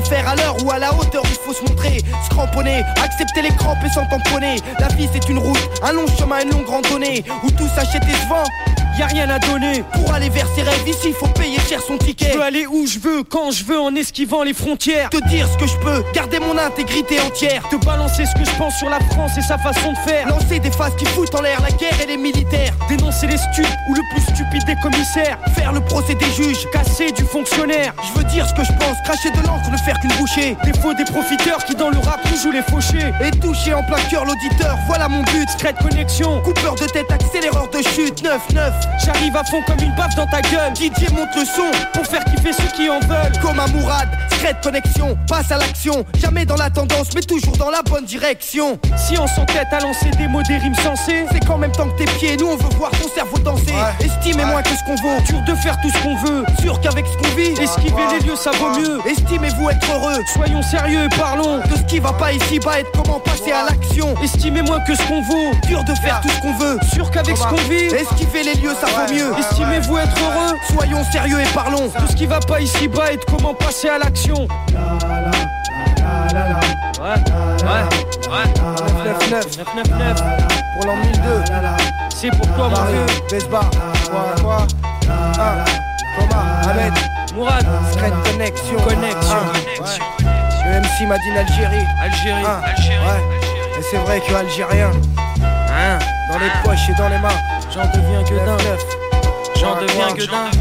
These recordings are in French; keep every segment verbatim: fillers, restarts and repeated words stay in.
faire à l'heure ou à la hauteur, il faut se montrer. Se cramponner, accepter les crampes et s'en tamponner. La vie c'est une route, un long chemin, une longue randonnée où tout s'achète et se vend. Y'a rien à donner. Pour aller vers ses rêves ici, faut payer cher son ticket. Je peux aller où je veux, quand je veux, en esquivant les frontières. Te dire ce que je peux, garder mon intégrité entière. Te balancer ce que je pense sur la France et sa façon de faire. Lancer des phases qui foutent en l'air la guerre et les militaires. Dénoncer les stups ou le plus stupide des commissaires. Faire le procès des juges, casser du fonctionnaire. Je veux dire ce que je pense, cracher de l'encre, ne faire qu'une bouchée. Des faux, des profiteurs qui dans le rap nous jouent les fauchés. Et toucher en plein cœur l'auditeur, voilà mon but. Secret connexion, coupeur de tête, accéléreur de chute. neuf neuf, j'arrive à fond comme une baffe dans ta gueule. D J monte le son pour faire kiffer ceux qui en veulent. Comme un Mourad, secret connexion, passe à l'action. Jamais dans la tendance, mais toujours dans la bonne direction. Si on s'entête à lancer des mots, des rimes sensées, c'est qu'en même temps que tes pieds, nous on veut voir ton cerveau danser. Ouais. Estimez ouais. moins que ce qu'on vaut, dur de faire tout ce qu'on veut. Sûr qu'avec ce qu'on vit, esquiver ouais. les lieux ça vaut mieux. Estimez-vous être heureux, soyons sérieux et parlons de ce qui va pas ici-bas et de comment passer ouais. à l'action. Estimez moins que ce qu'on vaut, dur de faire tout ce qu'on veut. Sûr qu'avec ce qu'on vit, esquiver les lieux ça ouais. vaut mieux. Estimez-vous être heureux, soyons sérieux et parlons de ce qui va pas ici-bas et de comment passer à l'action. Ouais, ouais, ouais. neuf neuf neuf pour l'an mille deux. C'est pour toi mon vieux. Besbar, quoi, quoi. Ah, Thomas, Ahmed, Mourad, Secret Connexion. Connexion. Ouais. Le M C m'a dit Algérie. Algérie, ah, Algérie. Ouais. Et c'est vrai que Algérien, hein, dans les poches et dans les mains, j'en deviens que d'un. J'en deviens que d'un.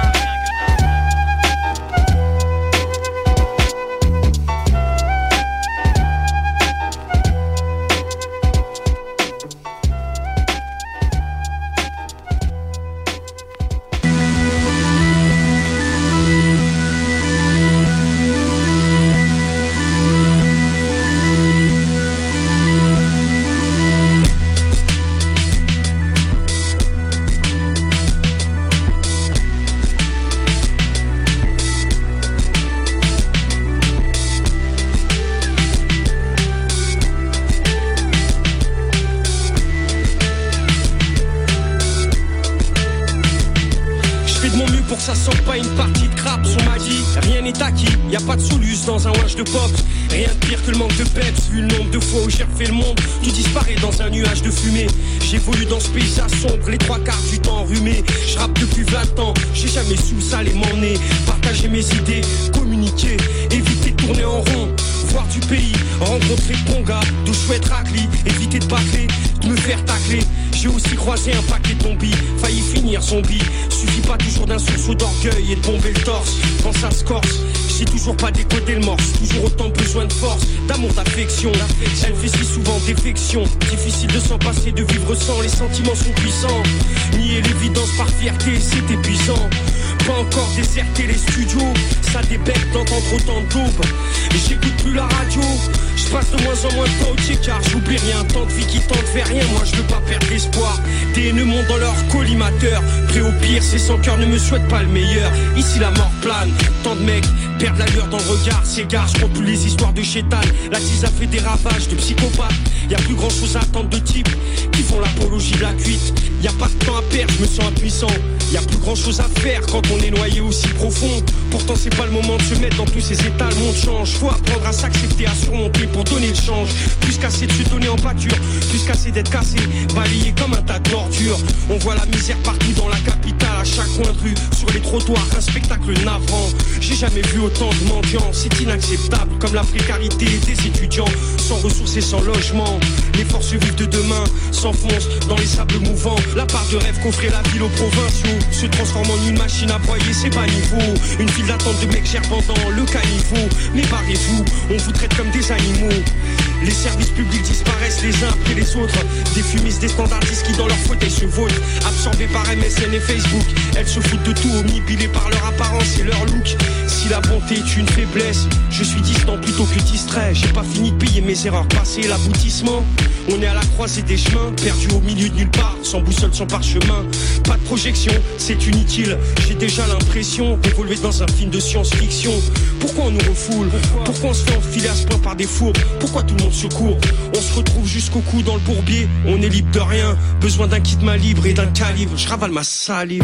Dans un wash de pop, rien de pire que le manque de peps. Vu le nombre de fois où j'ai refait le monde, tu disparais dans un nuage de fumée. J'évolue dans ce paysage sombre, les trois quarts du temps enrhumé. Je rappe depuis vingt ans, j'ai jamais sous ça les m'emmener. Partager mes idées, communiquer, éviter de tourner en rond. Voir du pays, rencontrer de bons gars, de chouettes raclis, éviter de bâcler, de me faire tacler. J'ai aussi croisé un paquet de zombies, failli finir zombie. Suffit pas toujours d'un sursaut d'orgueil et de bomber le torse. Quand ça se corse, j'ai toujours pas décodé le morse. Toujours autant besoin de force, d'amour, d'affection. Elle fait si souvent défection. Difficile de s'en passer, de vivre sans. Les sentiments sont puissants. Nier l'évidence par fierté, c'est épuisant. Pas encore déserté les studios, ça débecte d'entendre autant d'aubes. Et j'écoute plus la radio, je passe de moins en moins de temps au car j'oublie rien, tant de vie qui tente vers rien. Moi je veux pas perdre l'espoir, des haineux montent dans leur collimateur. Prêt au pire, ces sans cœur ne me souhaitent pas le meilleur. Ici la mort plane, tant de mecs perdent l'allure dans le regard, s'égarent. Je crois plus les histoires de chétan, la tise a fait des ravages de psychopathes. Y'a plus grand chose à attendre de types qui font l'apologie de la cuite. Y'a pas de temps à perdre, je me sens impuissant. Y'a plus grand chose à faire quand on est noyé aussi profond. Pourtant c'est pas le moment de se mettre dans tous ces états. Le monde change, faut apprendre à s'accepter, à surmonter pour donner le change. Plus qu'assez de se donner en pâture, plus qu'assez d'être cassé, balayé comme un tas de ordures. On voit la misère partout dans la capitale, à chaque coin de rue, sur les trottoirs, un spectacle navrant. J'ai jamais vu autant de mendiants, c'est inacceptable. Comme la précarité des étudiants, sans ressources et sans logement. Les forces vives de demain s'enfoncent dans les sables mouvants. La part de rêve qu'offrait la ville aux provinciaux se transforme en une machine à broyer, c'est bas niveau. Une file d'attente de mecs gerbant dans le caniveau. Mais barrez-vous, on vous traite comme des animaux. Les services publics disparaissent les uns après les autres. Des fumistes, des standardistes qui dans leur fauteuil se votent. Absorbés par M S N et Facebook, elles se foutent de tout, omnibilées par leur apparence et leur look. Si la bonté est une faiblesse, je suis distant plutôt que distrait. J'ai pas fini de payer mes erreurs passées, l'aboutissement. On est à la croisée des chemins, perdu au milieu de nulle part, sans boussole, sans parchemin. Pas de projection, c'est inutile. J'ai déjà l'impression d'évoluer dans un film de science-fiction. Pourquoi on nous refoule? Pourquoi on se fait enfiler à ce point par des fourbes? Pourquoi tout le monde se court? On se retrouve jusqu'au cou dans le bourbier. On est libre de rien, besoin d'un kit main libre et d'un calibre. Je ravale ma salive.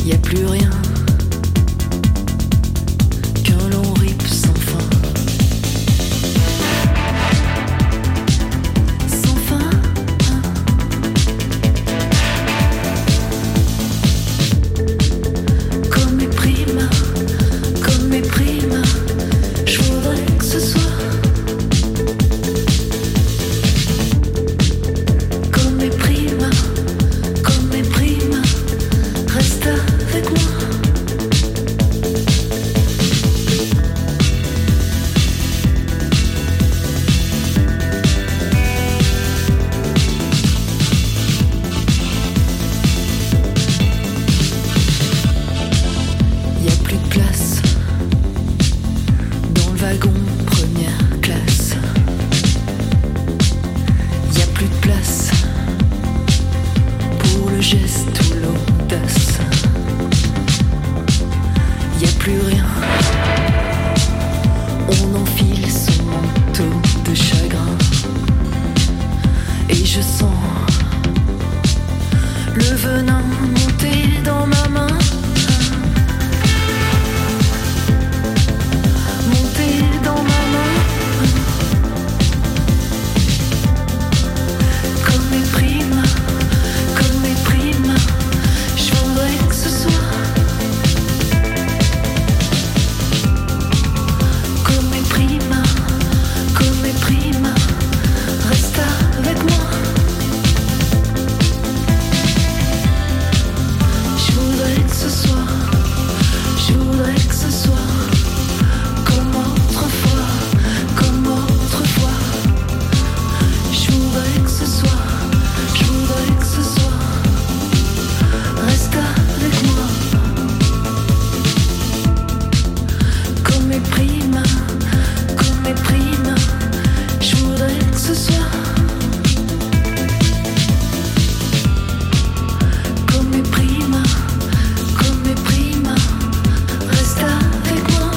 y a plus rien qu'un long rip sans fin. Sans fin. Comme mes primes, comme mes primes, je voudrais que ce soit. Comme mes primes, comme mes primes, reste avec moi. Y a plus de place dans le wagon première classe. Y a plus de place pour le geste ou l'audace. Y a plus rien. On enfile son manteau de chagrin. Et je sens le venin monter dans ma main. Monter dans ma main. Comme mes primes, comme mes primes, je voudrais que ce soit. Comme mes primes, comme mes primes, reste avec moi. Je voudrais que ce soit, je voudrais que ce soit comme autrefois, comme autrefois. Je voudrais que ce soit, je voudrais que ce soit. Reste avec moi. Comme mes primes, comme mes primes, je voudrais que ce soit. Comme mes primes, comme mes primes, reste avec moi.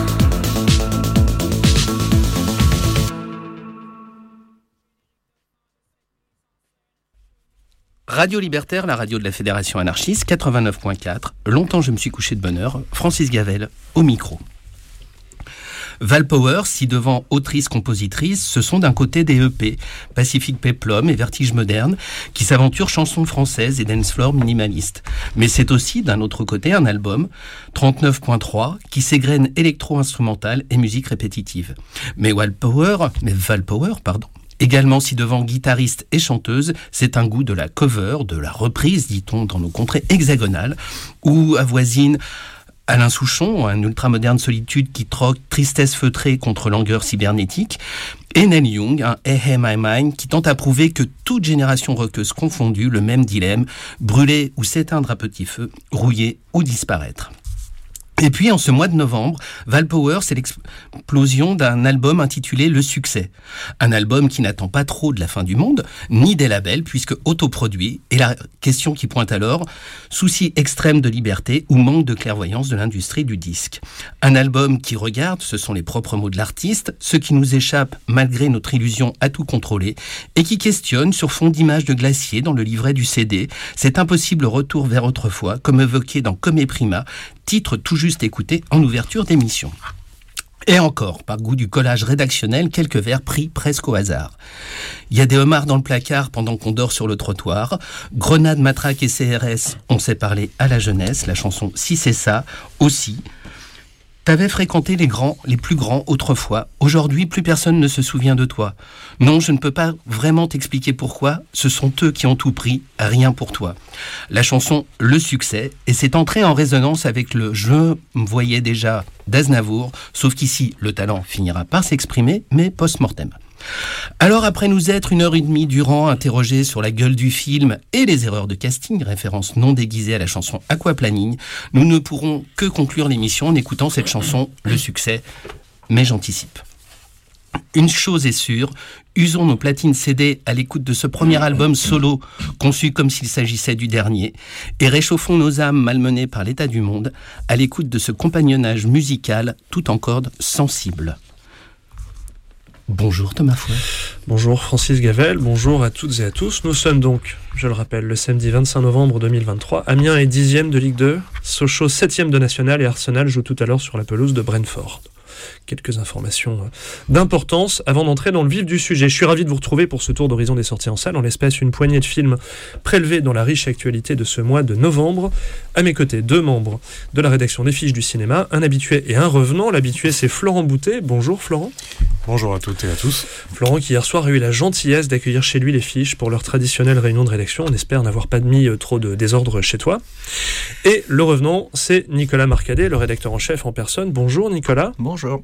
Radio Libertaire, la radio de la Fédération anarchiste, quatre-vingt-neuf point quatre. Longtemps je me suis couché de bonne heure. Francis Gavel, au micro. Val Power, si devant autrice-compositrice, ce sont d'un côté des E P, Pacific Peplum et Vertige Moderne, qui s'aventurent chansons françaises et dancefloor minimalistes. Mais c'est aussi, d'un autre côté, un album, trente-neuf point trois, qui s'égrène électro-instrumentale et musique répétitive. Mais Val Power, mais Val Power, pardon, également, si devant guitariste et chanteuse, c'est un goût de la cover, de la reprise, dit-on, dans nos contrées hexagonales, où avoisine Alain Souchon, un ultramoderne solitude qui troque tristesse feutrée contre langueur cybernétique, et Neil Young, un Hey Hey My Mind, qui tente à prouver que toute génération rockeuse confondue, le même dilemme, brûler ou s'éteindre à petit feu, rouiller ou disparaître. Et puis, en ce mois de novembre, Val Power, c'est l'explosion d'un album intitulé Le Succès. Un album qui n'attend pas trop de la fin du monde, ni des labels, puisque autoproduit. Et la question qui pointe alors, souci extrême de liberté ou manque de clairvoyance de l'industrie du disque. Un album qui regarde, ce sont les propres mots de l'artiste, ce qui nous échappe malgré notre illusion à tout contrôler, et qui questionne sur fond d'images de glacier dans le livret du C D, cet impossible retour vers autrefois, comme évoqué dans Come Prima, titre tout juste écouté en ouverture d'émission. Et encore, par goût du collage rédactionnel, quelques vers pris presque au hasard. Il y a des homards dans le placard pendant qu'on dort sur le trottoir. Grenade, matraque et C R S, on sait parler à la jeunesse. La chanson Si c'est ça, aussi. T'avais fréquenté les grands, les plus grands autrefois. Aujourd'hui, plus personne ne se souvient de toi. Non, je ne peux pas vraiment t'expliquer pourquoi. Ce sont eux qui ont tout pris, rien pour toi. La chanson Le Succès, et c'est entré en résonance avec le Je me voyais déjà d'Aznavour, sauf qu'ici, le talent finira par s'exprimer, mais post-mortem. Alors, après nous être une heure et demie durant interrogés sur la gueule du film et les erreurs de casting, référence non déguisée à la chanson Aquaplaning, nous ne pourrons que conclure l'émission en écoutant cette chanson, Le Succès, mais j'anticipe. Une chose est sûre, usons nos platines C D à l'écoute de ce premier album solo, conçu comme s'il s'agissait du dernier, et réchauffons nos âmes malmenées par l'état du monde, à l'écoute de ce compagnonnage musical tout en cordes sensibles. Bonjour Thomas Fouet. Bonjour Francis Gavel, bonjour à toutes et à tous. Nous sommes donc, je le rappelle, le samedi vingt-cinq novembre deux mille vingt-trois. Amiens est dixième de Ligue deux, Sochaux septième de National et Arsenal joue tout à l'heure sur la pelouse de Brentford. Quelques informations d'importance avant d'entrer dans le vif du sujet. Je suis ravi de vous retrouver pour ce tour d'horizon des sorties en salle, en l'espèce une poignée de films prélevés dans la riche actualité de ce mois de novembre. À mes côtés, deux membres de la rédaction des Fiches du cinéma, un habitué et un revenant. L'habitué, c'est Florent Boutet. Bonjour Florent. Bonjour à toutes et à tous. Florent qui hier soir a eu la gentillesse d'accueillir chez lui les Fiches pour leur traditionnelle réunion de rédaction. On espère n'avoir pas mis trop de désordre chez toi. Et le revenant, c'est Nicolas Marcadet, le rédacteur en chef en personne. Bonjour Nicolas. Bonjour.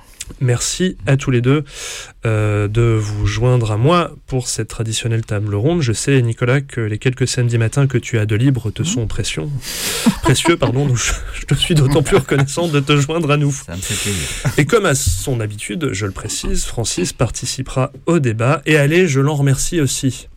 Merci à tous les deux euh, de vous joindre à moi pour cette traditionnelle table ronde. Je sais, Nicolas, que les quelques samedis matins que tu as de libre te sont précieux. précieux, pardon. Donc je, je te suis d'autant plus reconnaissant de te joindre à nous. Ça me fait plaisir. Et comme à son habitude, je le précise, Francis participera au débat. Et allez, je l'en remercie aussi.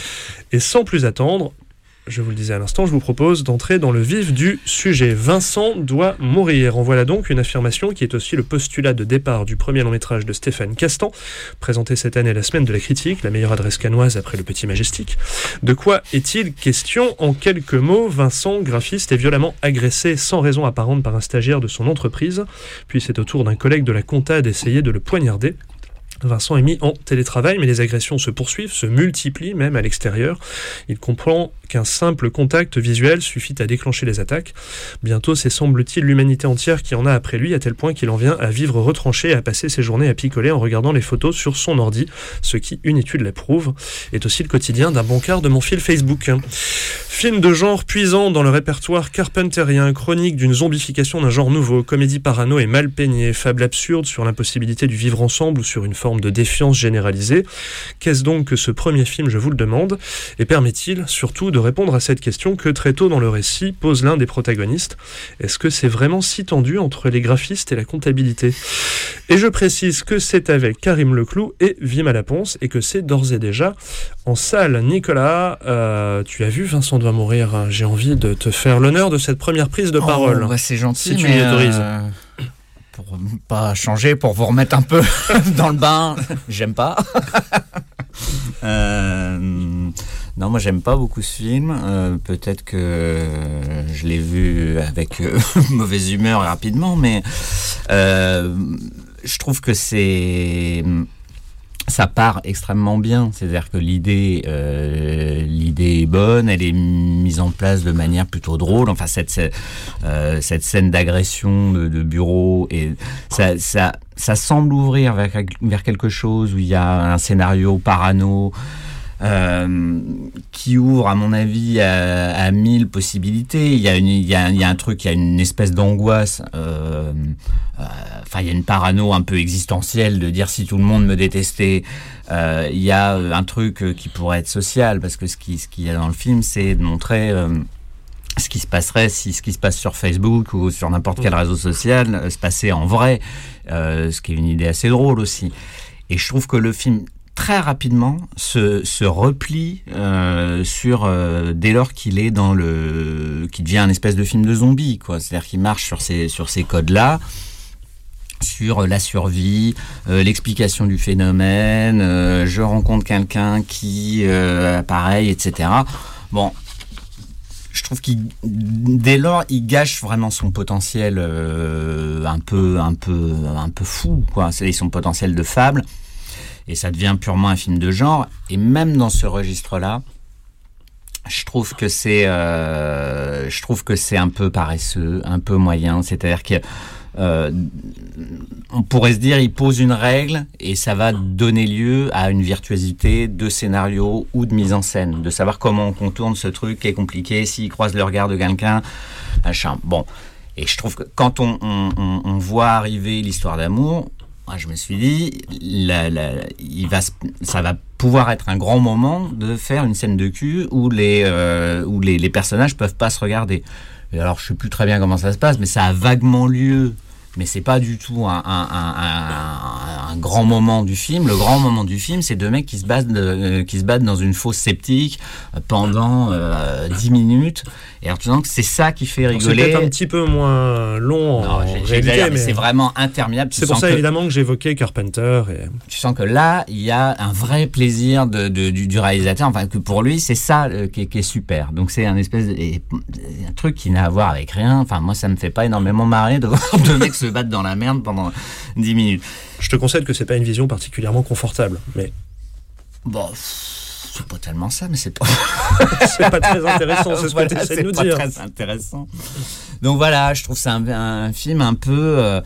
Et sans plus attendre, je vous le disais à l'instant, je vous propose d'entrer dans le vif du sujet. Vincent doit mourir. En voilà donc une affirmation qui est aussi le postulat de départ du premier long-métrage de Stéphane Castan, présenté cette année à la Semaine de la Critique, la meilleure adresse cannoise après Le Petit Majestic. De quoi est-il question? En quelques mots, Vincent, graphiste, est violemment agressé sans raison apparente par un stagiaire de son entreprise, puis c'est au tour d'un collègue de la compta d'essayer de le poignarder. Vincent est mis en télétravail, mais les agressions se poursuivent, se multiplient même à l'extérieur. Il comprend qu'un simple contact visuel suffit à déclencher les attaques. Bientôt, c'est semble-t-il l'humanité entière qui en a après lui, à tel point qu'il en vient à vivre retranché et à passer ses journées à picoler en regardant les photos sur son ordi, ce qui, une étude l'approuve, est aussi le quotidien d'un bon quart de mon fil Facebook. Film de genre puisant dans le répertoire carpenterien, chronique d'une zombification d'un genre nouveau, comédie parano et mal peignée, fable absurde sur l'impossibilité du vivre ensemble ou sur une forme de défiance généralisée. Qu'est-ce donc que ce premier film, je vous le demande? Et permet-il surtout de répondre à cette question que très tôt dans le récit pose l'un des protagonistes? Est-ce que c'est vraiment si tendu entre les graphistes et la comptabilité? Et je précise que c'est avec Karim Leclou et Vima Laponce et que c'est d'ores et déjà en salle. Nicolas, euh, tu as vu Vincent doit mourir. J'ai envie de te faire l'honneur de cette première prise de parole. Oh, bah c'est gentil, si tu mais m'y autorises. Euh... Pour pas changer, pour vous remettre un peu dans le bain, j'aime pas. euh, non, moi j'aime pas beaucoup ce film. Euh, peut-être que je l'ai vu avec euh, mauvaise humeur rapidement, mais euh, je trouve que c'est ça part extrêmement bien. C'est-à-dire que l'idée, euh, l'idée est bonne, elle est mise en place de manière plutôt drôle. Enfin, cette, cette, euh, cette scène d'agression de, de bureau, et ça, ça, ça semble ouvrir vers, vers quelque chose où il y a un scénario parano, Euh, qui ouvre à mon avis à, à mille possibilités. Il y a une, il y a, il y a un truc, il y a une espèce d'angoisse. Euh, euh, enfin, il y a une parano un peu existentielle de dire si tout le monde me détestait. Euh, il y a un truc qui pourrait être social, parce que ce qui, ce qu'il y a dans le film, c'est de montrer euh, ce qui se passerait si ce qui se passe sur Facebook ou sur n'importe quel réseau social euh, se passait en vrai. Euh, ce qui est une idée assez drôle aussi. Et je trouve que le film très rapidement se, se replie euh, sur euh, dès lors qu'il est dans le qui devient un espèce de film de zombie, quoi. C'est-à-dire qu'il marche sur ces sur ces codes-là, sur la survie, euh, l'explication du phénomène, euh, je rencontre quelqu'un qui euh, pareil, et cetera. Bon, je trouve qu'il dès lors il gâche vraiment son potentiel euh, un peu un peu un peu fou, quoi. C'est son potentiel de fable. Et ça devient purement un film de genre. Et même dans ce registre-là, je trouve que c'est, euh, je trouve que c'est un peu paresseux, un peu moyen. C'est-à-dire que euh, on pourrait se dire, il pose une règle et ça va donner lieu à une virtuosité de scénario ou de mise en scène, de savoir comment on contourne ce truc qui est compliqué, s'il croise le regard de quelqu'un, machin. Bon. Et je trouve que quand on, on, on, on voit arriver l'histoire d'amour, moi, je me suis dit, la, la, il va, ça va pouvoir être un grand moment de faire une scène de cul où les, euh, où les, les personnages peuvent pas se regarder. Et alors, je sais plus très bien comment ça se passe, mais ça a vaguement lieu. Mais c'est pas du tout un, un, un, un, un un grand moment du film. Le grand moment du film, c'est deux mecs qui se battent, euh, qui se battent dans une fosse septique pendant euh, dix minutes. Et en disant que c'est ça qui fait rigoler. C'est peut-être un petit peu moins long en non, j'ai, réalité, mais, mais c'est vraiment interminable. C'est pour ça que, évidemment que j'évoquais Carpenter. Et... Tu sens que là, il y a un vrai plaisir de, de, du, du réalisateur. Enfin, que pour lui, c'est ça euh, qui, est, qui est super. Donc c'est un espèce de, et, un truc qui n'a à voir avec rien. Enfin, moi, ça me fait pas énormément marrer de voir deux mecs se battre dans la merde pendant dix minutes. Je te concède que c'est pas une vision particulièrement confortable, mais bon. C'est pas tellement ça, mais c'est pas... c'est pas très intéressant, c'est ce voilà, que tu essaies de nous c'est dire. pas très intéressant. Donc voilà, je trouve que c'est un, un film un peu... Euh,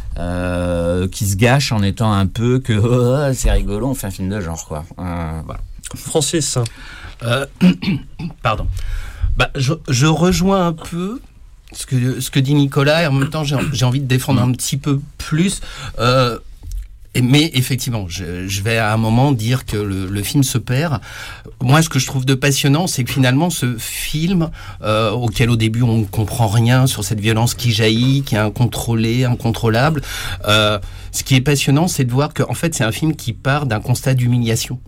euh, qui se gâche en étant un peu que oh, c'est rigolo, on fait un film de genre, quoi. Euh, voilà. Francis euh, Pardon. Bah, je, je rejoins un peu ce que, ce que dit Nicolas, et en même temps, j'ai, j'ai envie de défendre un petit peu plus... Euh, Mais effectivement, je, je vais à un moment dire que le, le film se perd. Moi, ce que je trouve de passionnant, c'est que finalement, ce film, euh, auquel au début on ne comprend rien sur cette violence qui jaillit, qui est incontrôlée, incontrôlable, euh, ce qui est passionnant, c'est de voir qu'en fait, c'est un film qui part d'un constat d'humiliation.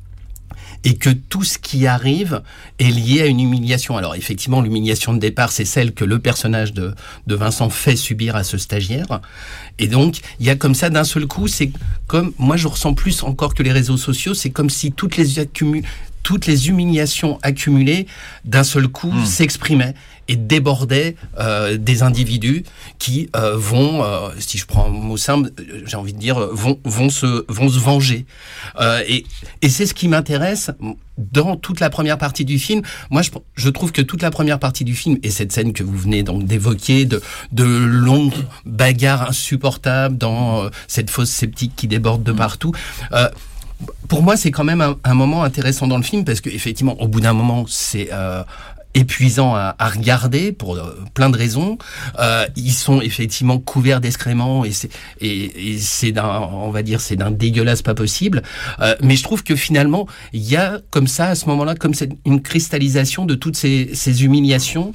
Et que tout ce qui arrive est lié à une humiliation. Alors effectivement, l'humiliation de départ, c'est celle que le personnage de, de Vincent fait subir à ce stagiaire. Et donc, il y a comme ça, d'un seul coup, c'est comme... Moi, je ressens plus encore que les réseaux sociaux, c'est comme si toutes les, accumu- toutes les humiliations accumulées, d'un seul coup, mmh. s'exprimaient et débordaient euh, des individus qui euh, vont, euh, si je prends un mot simple, j'ai envie de dire, vont, vont, se, vont se venger. Euh, et, et c'est ce qui m'intéresse dans toute la première partie du film. Moi, je, je trouve que toute la première partie du film, et cette scène que vous venez donc d'évoquer, de, de longues bagarres insupportables dans euh, cette fosse septique qui déborde de partout, euh, pour moi, c'est quand même un, un moment intéressant dans le film, parce qu'effectivement, au bout d'un moment, c'est... Euh, épuisant à, à regarder pour euh, plein de raisons. Euh, ils sont effectivement couverts d'excréments et c'est et, et c'est d'un, on va dire, c'est d'un dégueulasse pas possible. Euh, mais je trouve que finalement, il y a comme ça à ce moment-là, comme c'est une cristallisation de toutes ces, ces humiliations,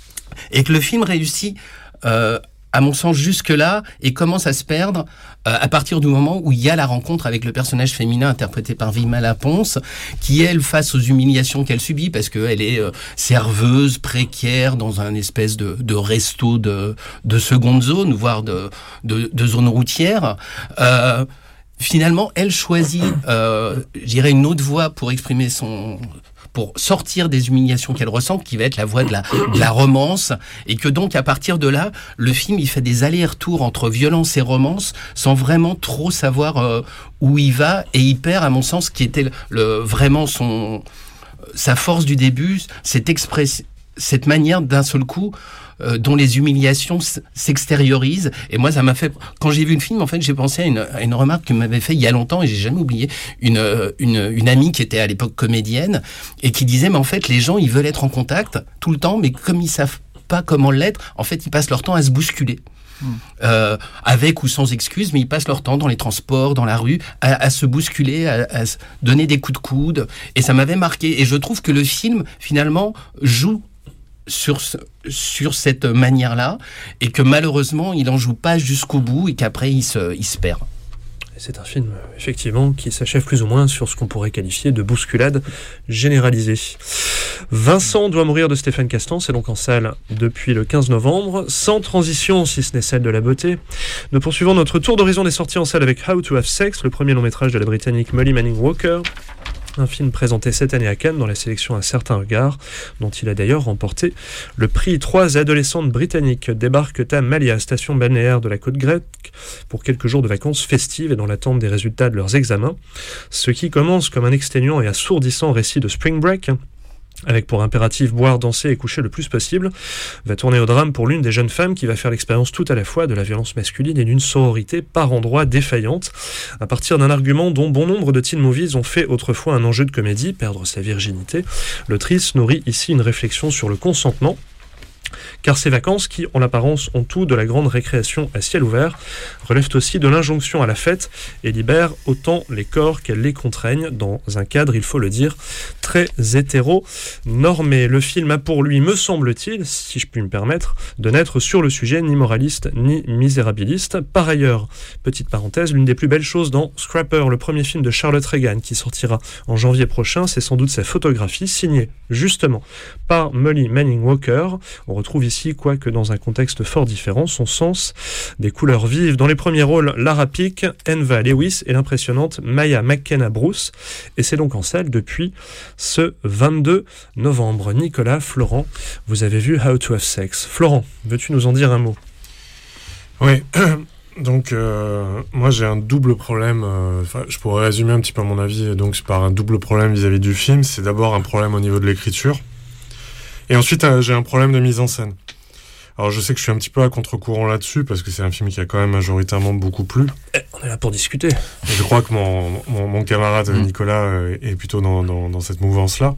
et que le film réussit. Euh, à mon sens, jusque-là, et commence à se perdre euh, à partir du moment où il y a la rencontre avec le personnage féminin interprété par Vilma Laponce, qui, elle, face aux humiliations qu'elle subit, parce qu'elle est euh, serveuse, précaire, dans un espèce de, de resto de, de seconde zone, voire de, de, de zone routière. Euh, finalement, elle choisit, euh, je dirais, une autre voie pour exprimer son... pour sortir des humiliations qu'elle ressent, qui va être la voie de la, de la romance, et que donc à partir de là, le film il fait des allers-retours entre violence et romance, sans vraiment trop savoir euh, où il va, et il perd, à mon sens, qui était le, le, vraiment son, sa force du début, cette, express, cette manière d'un seul coup, euh, dont les humiliations s'extériorisent. Et moi, ça m'a fait... Quand j'ai vu le film, en fait, j'ai pensé à une, à une remarque que m'avait fait il y a longtemps, et j'ai jamais oublié, une, une, une amie qui était à l'époque comédienne, et qui disait, mais en fait, les gens, ils veulent être en contact tout le temps, mais comme ils savent pas comment l'être, en fait, ils passent leur temps à se bousculer. Mmh. Euh, avec ou sans excuse, mais ils passent leur temps dans les transports, dans la rue, à, à se bousculer, à, à se donner des coups de coude. Et ça m'avait marqué. Et je trouve que le film, finalement, joue sur, ce, sur cette manière-là, et que malheureusement, il n'en joue pas jusqu'au bout, et qu'après, il se, il se perd. C'est un film, effectivement, qui s'achève plus ou moins sur ce qu'on pourrait qualifier de bousculade généralisée. Vincent doit mourir de Stéphane Castan, c'est donc en salle depuis le quinze novembre, sans transition, si ce n'est celle de la beauté. Nous poursuivons notre tour d'horizon des sorties en salle avec How to Have Sex, le premier long métrage de la Britannique Molly Manning Walker. Un film présenté cette année à Cannes dans la sélection Un certain regard, dont il a d'ailleurs remporté le prix. Trois adolescentes britanniques débarquent à Malia, station balnéaire de la côte grecque, pour quelques jours de vacances festives et dans l'attente des résultats de leurs examens. Ce qui commence comme un exténuant et assourdissant récit de Spring Break, avec pour impératif boire, danser et coucher le plus possible, va tourner au drame pour l'une des jeunes femmes qui va faire l'expérience tout à la fois de la violence masculine et d'une sororité par endroits défaillante, à partir d'un argument dont bon nombre de teen movies ont fait autrefois un enjeu de comédie, perdre sa virginité. L'autrice nourrit ici une réflexion sur le consentement, Car ces vacances, qui en apparence ont tout de la grande récréation à ciel ouvert, relèvent aussi de l'injonction à la fête et libèrent autant les corps qu'elles les contraignent dans un cadre, il faut le dire, très hétéro-normé. Le film a pour lui, me semble-t-il, si je puis me permettre, de n'être sur le sujet ni moraliste ni misérabiliste. Par ailleurs, petite parenthèse, l'une des plus belles choses dans Scrapper, le premier film de Charlotte Reagan qui sortira en janvier prochain, c'est sans doute sa photographie signée justement par Molly Manning Walker. On retrouve ici, quoique dans un contexte fort différent, son sens des couleurs vives. Dans les premiers rôles, Lara Pick, Enva Lewis et l'impressionnante Maya McKenna Bruce. Et c'est donc en salle depuis ce vingt-deux novembre. Nicolas, Florent, vous avez vu How to Have Sex. Florent, veux-tu nous en dire un mot ? Oui, donc euh, moi j'ai un double problème, euh, je pourrais résumer un petit peu mon avis donc par un double problème vis-à-vis du film. C'est d'abord un problème au niveau de l'écriture, et ensuite euh, j'ai un problème de mise en scène. Alors je sais que je suis un petit peu à contre-courant là-dessus, parce que c'est un film qui a quand même majoritairement beaucoup plu. Eh, on est là pour discuter. Et je crois que mon, mon, mon camarade mmh. Nicolas euh, est plutôt dans, dans, dans cette mouvance-là.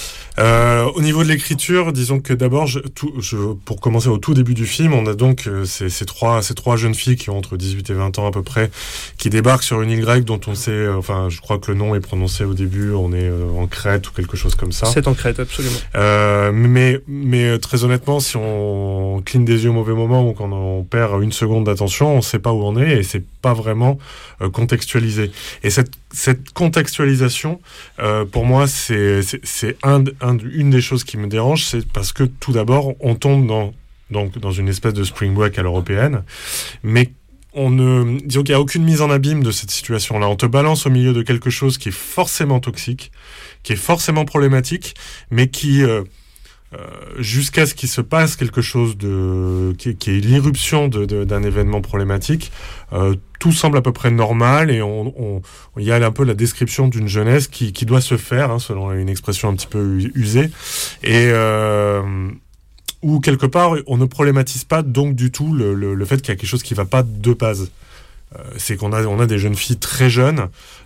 Euh, au niveau de l'écriture, disons que d'abord, je, tout, je, pour commencer au tout début du film, on a donc euh, ces, ces, trois, ces trois jeunes filles qui ont entre dix-huit et vingt ans à peu près, qui débarquent sur une île grecque dont on sait, euh, enfin je crois que le nom est prononcé au début, on est euh, en Crète ou quelque chose comme ça. C'est en Crète, absolument. Euh, mais, mais très honnêtement, si on cligne des yeux au mauvais moment ou quand on perd une seconde d'attention, on sait pas où on est et c'est pas vraiment euh, contextualisé. Et cette, cette contextualisation, euh, pour moi, c'est, c'est, c'est un, un, une des choses qui me dérange, c'est parce que tout d'abord, on tombe dans, donc, dans une espèce de spring break à l'européenne, mais on ne, disons qu'il n'y a aucune mise en abîme de cette situation-là. On te balance au milieu de quelque chose qui est forcément toxique, qui est forcément problématique, mais qui... Euh, Euh, jusqu'à ce qu'il se passe quelque chose de qui, qui est l'irruption de, de, d'un événement problématique, euh, tout semble à peu près normal et on, on, il y a un peu la description d'une jeunesse qui, qui doit se faire, hein, selon une expression un petit peu usée, et euh, où quelque part on ne problématise pas donc du tout le, le, le fait qu'il y a quelque chose qui ne va pas de base. Euh, c'est qu'on a, on a des jeunes filles très jeunes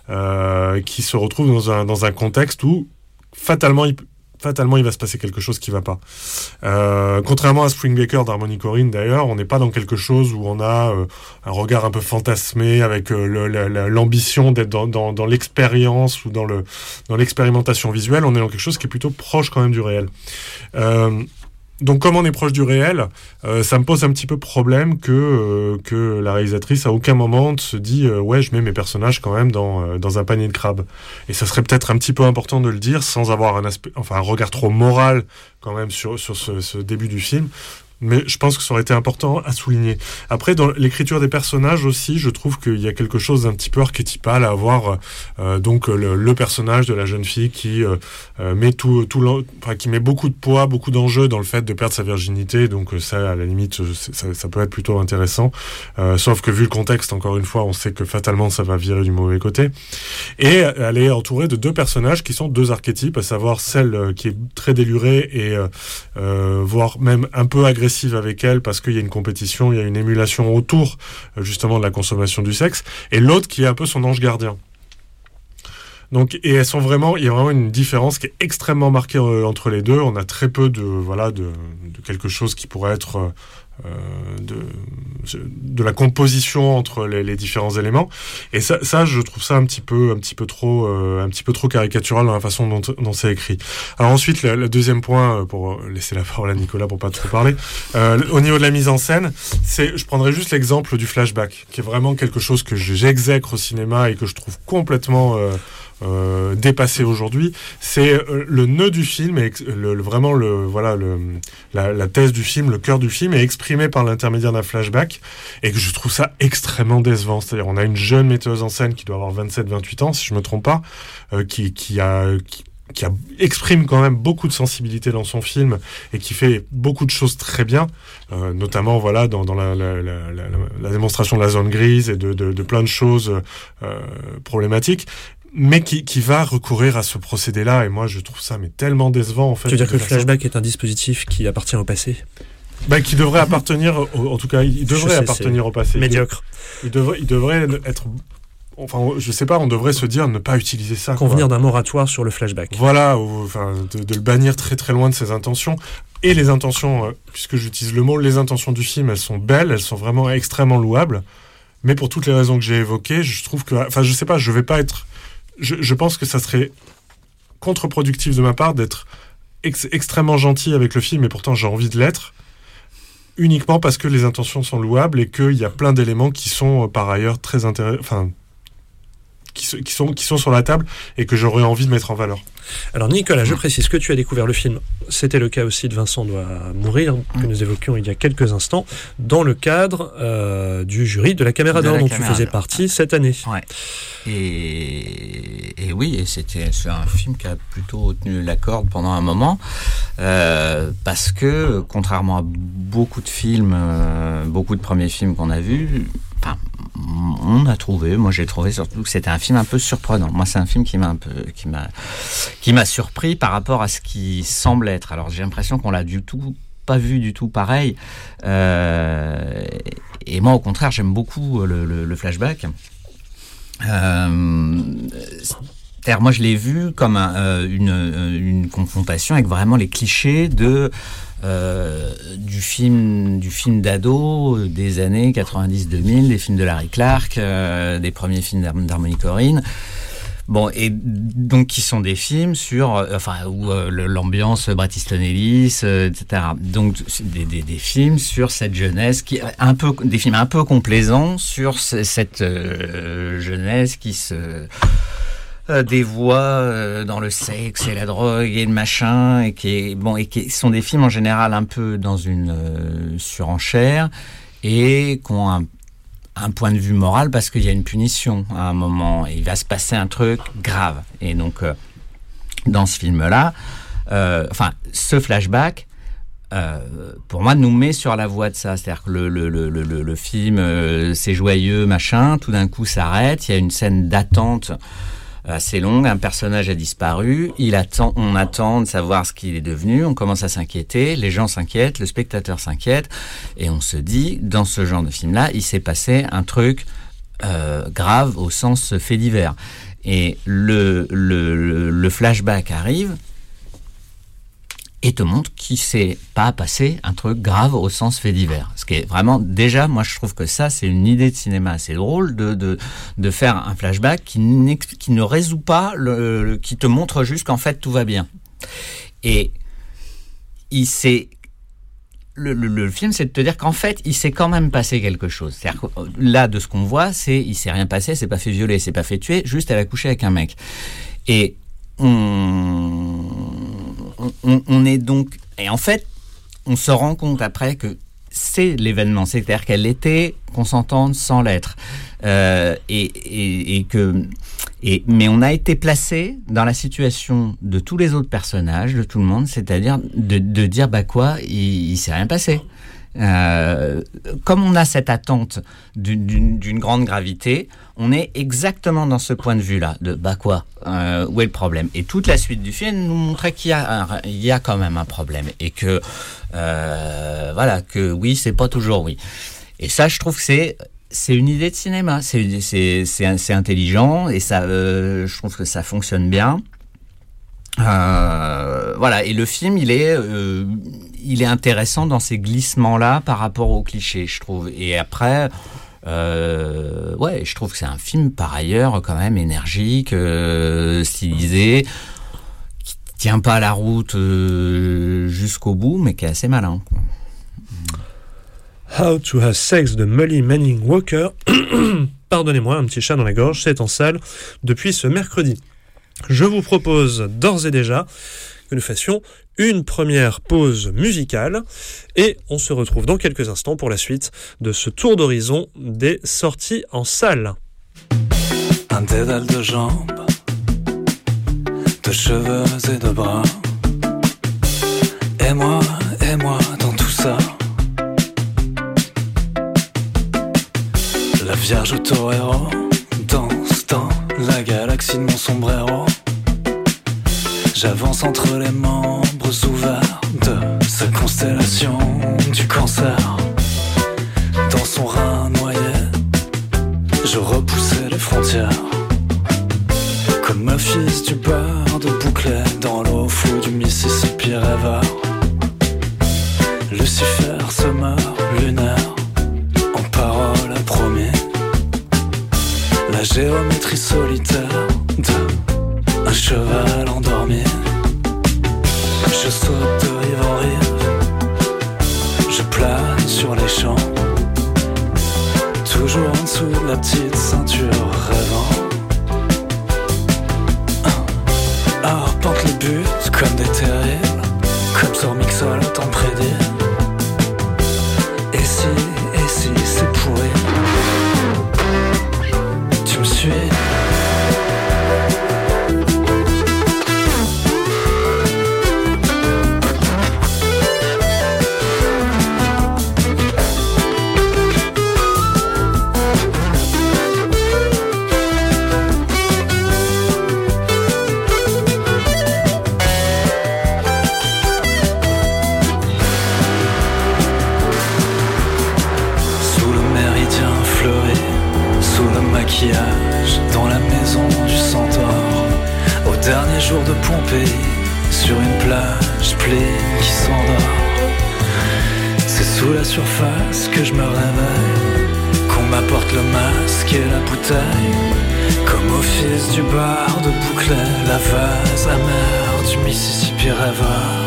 euh, qui se retrouvent dans un, dans un contexte où fatalement il fatalement il va se passer quelque chose qui va pas. Euh, contrairement à Spring Breakers d'Harmony Korine d'ailleurs, on n'est pas dans quelque chose où on a euh, un regard un peu fantasmé avec euh, le, la, l'ambition d'être dans, dans, dans l'expérience ou dans, le, dans l'expérimentation visuelle. On est dans quelque chose qui est plutôt proche quand même du réel. Euh, Donc comme on est proche du réel, euh, ça me pose un petit peu problème que euh, que la réalisatrice à aucun moment se dit euh, ouais je mets mes personnages quand même dans euh, dans un panier de crabes. Et ça serait peut-être un petit peu important de le dire sans avoir un aspect, enfin un regard trop moral quand même sur sur ce, ce début du film. Mais je pense que ça aurait été important à souligner. Après, dans l'écriture des personnages aussi, je trouve qu'il y a quelque chose d'un petit peu archétypal à avoir. Euh, donc le, le personnage de la jeune fille qui euh, met tout, tout enfin, qui met beaucoup de poids, beaucoup d'enjeux dans le fait de perdre sa virginité. Donc ça, à la limite, ça, ça peut être plutôt intéressant. Euh, sauf que vu le contexte, encore une fois, on sait que fatalement ça va virer du mauvais côté. Et elle est entourée de deux personnages qui sont deux archétypes, à savoir celle qui est très délurée et euh, voire même un peu agressive avec elle parce qu'il y a une compétition, il y a une émulation autour justement de la consommation du sexe, et l'autre qui est un peu son ange gardien. Donc, et elles sont vraiment, il y a vraiment une différence qui est extrêmement marquée euh, entre les deux. On a très peu de, voilà, de, de quelque chose qui pourrait être euh, de, de la composition entre les, les différents éléments. Et ça, ça, je trouve ça un petit peu, un petit peu trop, euh, un petit peu trop caricatural dans la façon dont, dont c'est écrit. Alors ensuite, le, le deuxième point, pour laisser la parole à Nicolas pour pas trop parler, euh, au niveau de la mise en scène, c'est, je prendrais juste l'exemple du flashback, qui est vraiment quelque chose que j'exècre au cinéma et que je trouve complètement euh, Euh, dépassé aujourd'hui. C'est euh, le nœud du film et le, le, vraiment le voilà le la, la thèse du film, le cœur du film est exprimé par l'intermédiaire d'un flashback, et que je trouve ça extrêmement décevant. C'est-à-dire, on a une jeune metteuse en scène qui doit avoir vingt-sept vingt-huit ans, si je me trompe pas, euh, qui qui a qui, qui a, exprime quand même beaucoup de sensibilité dans son film et qui fait beaucoup de choses très bien, euh, notamment voilà dans, dans la, la, la, la, la démonstration de la zone grise et de, de, de plein de choses euh, problématiques, mais qui, qui va recourir à ce procédé-là, et moi je trouve ça mais tellement décevant en fait. Tu veux dire que le flashback est un dispositif qui appartient au passé ? Bah, qui devrait appartenir, au, en tout cas il devrait sais, appartenir au passé. Médiocre. Il, il, devrait, il devrait être enfin, je sais pas, on devrait se dire ne pas utiliser ça. Convenir quoi. d'un moratoire sur le flashback. Voilà, ou, enfin, de, de le bannir très très loin de ses intentions. Et les intentions, euh, puisque j'utilise le mot, les intentions du film, elles sont belles, elles sont vraiment extrêmement louables. Mais pour toutes les raisons que j'ai évoquées, je trouve que, enfin, je sais pas, je vais pas être, je, je pense que ça serait contre-productif de ma part d'être ex- extrêmement gentil avec le film, et pourtant j'ai envie de l'être, uniquement parce que les intentions sont louables et qu'il y a plein d'éléments qui sont euh, par ailleurs très intéressants, enfin, qui, qui, sont, qui sont sur la table et que j'aurais envie de mettre en valeur. Alors Nicolas, je précise que tu as découvert le film, c'était le cas aussi de Vincent doit mourir, que nous évoquions il y a quelques instants, dans le cadre euh, du jury de la Caméra d'Or, dont tu faisais partie cette année. Ouais. Et, et oui, et c'était, c'est un film qui a plutôt tenu la corde pendant un moment, euh, parce que, contrairement à beaucoup de films, euh, beaucoup de premiers films qu'on a vus, enfin, on a trouvé, moi j'ai trouvé surtout que c'était un film un peu surprenant. Moi, c'est un film qui m'a un peu, qui m'a, qui m'a surpris par rapport à ce qui semble être. Alors, j'ai l'impression qu'on l'a du tout pas vu du tout pareil. Euh, et moi, au contraire, j'aime beaucoup le, le, le flashback. Euh, c'est-à-dire, moi, je l'ai vu comme un, euh, une, une confrontation avec vraiment les clichés de Euh, du film du film d'ado des années quatre-vingt-dix deux mille, des films de Larry Clark, euh, des premiers films d'Harmony Korine. Bon, et donc qui sont des films sur, euh, enfin, où euh, l'ambiance Bret Easton Ellis, euh, et cetera. Donc des, des, des films sur cette jeunesse qui un peu, des films un peu complaisants sur ce, cette euh, jeunesse qui se Euh, des voix euh, dans le sexe et la drogue et le machin, et qui est, bon, et qui sont des films en général un peu dans une euh, surenchère et qui ont un, un point de vue moral parce qu'il y a une punition à un moment et il va se passer un truc grave. Et donc euh, dans ce film-là, euh, enfin ce flashback, Euh, pour moi, nous met sur la voie de ça. C'est-à-dire que le, le, le, le, le film, euh, c'est joyeux, machin, tout d'un coup s'arrête, il y a une scène d'attente assez longue, un personnage a disparu, il attend, on attend de savoir ce qu'il est devenu, on commence à s'inquiéter, les gens s'inquiètent, le spectateur s'inquiète, et on se dit, dans ce genre de film-là, il s'est passé un truc euh, grave au sens fait divers. Et le, le, le flashback arrive et te montre qu'il s'est pas passé un truc grave au sens fait divers. Ce qui est vraiment, déjà, moi je trouve que ça, c'est une idée de cinéma assez drôle de, de, de faire un flashback qui, qui ne résout pas, le, le, qui te montre juste qu'en fait tout va bien. Et il s'est... Le, le, le film, c'est de te dire qu'en fait, il s'est quand même passé quelque chose. C'est-à-dire que là, de ce qu'on voit, c'est il s'est rien passé, c'est pas fait violer, c'est pas fait tuer, juste elle a couché avec un mec. Et on, on, on est donc... Et en fait, on se rend compte après que c'est l'événement, c'est-à-dire qu'elle était consentante sans l'être. Euh, et, et, et que... Et, mais on a été placé dans la situation de tous les autres personnages, de tout le monde, c'est-à-dire de, de dire, bah quoi, il, il s'est rien passé. Euh, comme on a cette attente d'une, d'une, d'une grande gravité, on est exactement dans ce point de vue-là, de bah quoi, euh, où est le problème. Et toute la suite du film nous montrait qu'il y a, un, il y a quand même un problème et que euh, voilà, que oui, c'est pas toujours oui. Et ça, je trouve que c'est c'est une idée de cinéma, c'est c'est c'est, c'est intelligent et ça, euh, je trouve que ça fonctionne bien. Euh, voilà, et le film il est euh, il est intéressant dans ces glissements là par rapport aux clichés, je trouve. Et après euh, ouais, je trouve que c'est un film par ailleurs quand même énergique, euh, stylisé, qui tient pas la route euh, jusqu'au bout, mais qui est assez malin, quoi. How to Have Sex de Molly Manning Walker. Pardonnez-moi, un petit chat dans la gorge, c'est en salle depuis ce mercredi. Je vous propose d'ores et déjà que nous fassions une première pause musicale et on se retrouve dans quelques instants pour la suite de ce tour d'horizon des sorties en salle. Un dédale de jambes, de cheveux et de bras, et moi, et moi dans tout ça. La Vierge au torero danse dans la galaxie de mon sombrero. J'avance entre les membres ouverts de sa constellation du cancer. Dans son rein noyé, je repoussais les frontières. Comme ma fils du bar de Bouclet, dans l'eau fou du Mississippi rêveur. Lucifer se meurt lunaire, en parole à promis. La géométrie solitaire de un cheval endormi. Je saute de rive en rive, je plane sur les champs, toujours en dessous de la petite ceinture rêvant. Arpente les buts comme des terribles, comme sur Mixol t'en prédit. Et si, et si c'est pourri, tu me suis. Dans la maison du centaure, au dernier jour de Pompéi, sur une plage pleine qui s'endort. C'est sous la surface que je me réveille, qu'on m'apporte le masque et la bouteille. Comme au fils du bar de Bouclet, la vase amère du Mississippi rêveur.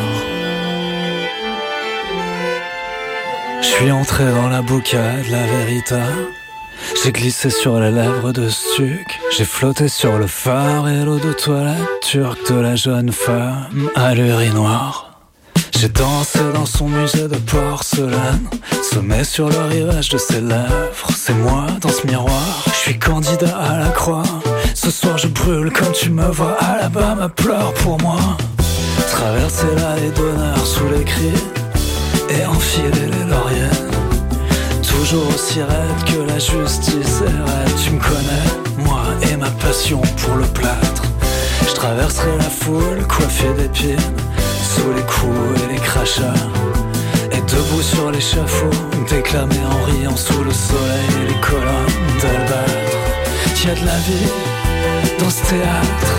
Je suis entré dans la boucade, la vérita. J'ai glissé sur les lèvres de Stuc, j'ai flotté sur le phare et l'eau de toilette turque de la jeune femme à l'urinoir. J'ai dansé dans son musée de porcelaine, sommet sur le rivage de ses lèvres, c'est moi dans ce miroir. Je suis candidat à la croix, ce soir je brûle comme tu me vois, Alabama pleure pour moi. Traverser l'allée d'honneur sous les cris et enfiler les lauriers. Toujours aussi raide que la justice est raide. Tu me connais, moi et ma passion pour le plâtre. Je traverserai la foule coiffée d'épines, sous les coups et les crachats. Et debout sur l'échafaud, déclamer en riant sous le soleil et les colonnes d'albâtre. Y'a de la vie dans ce théâtre.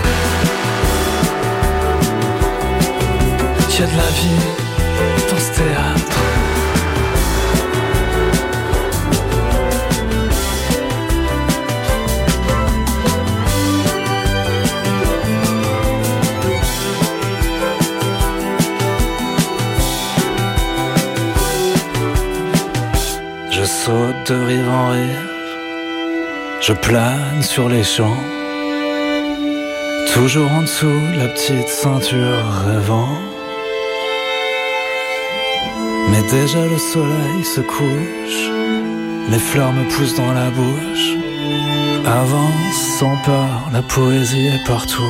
Y'a de la vie dans ce théâtre. Je saute de rive en rive, je plane sur les champs, toujours en dessous de la petite ceinture rêvant. Mais déjà le soleil se couche, les fleurs me poussent dans la bouche. Avance sans peur, la poésie est partout.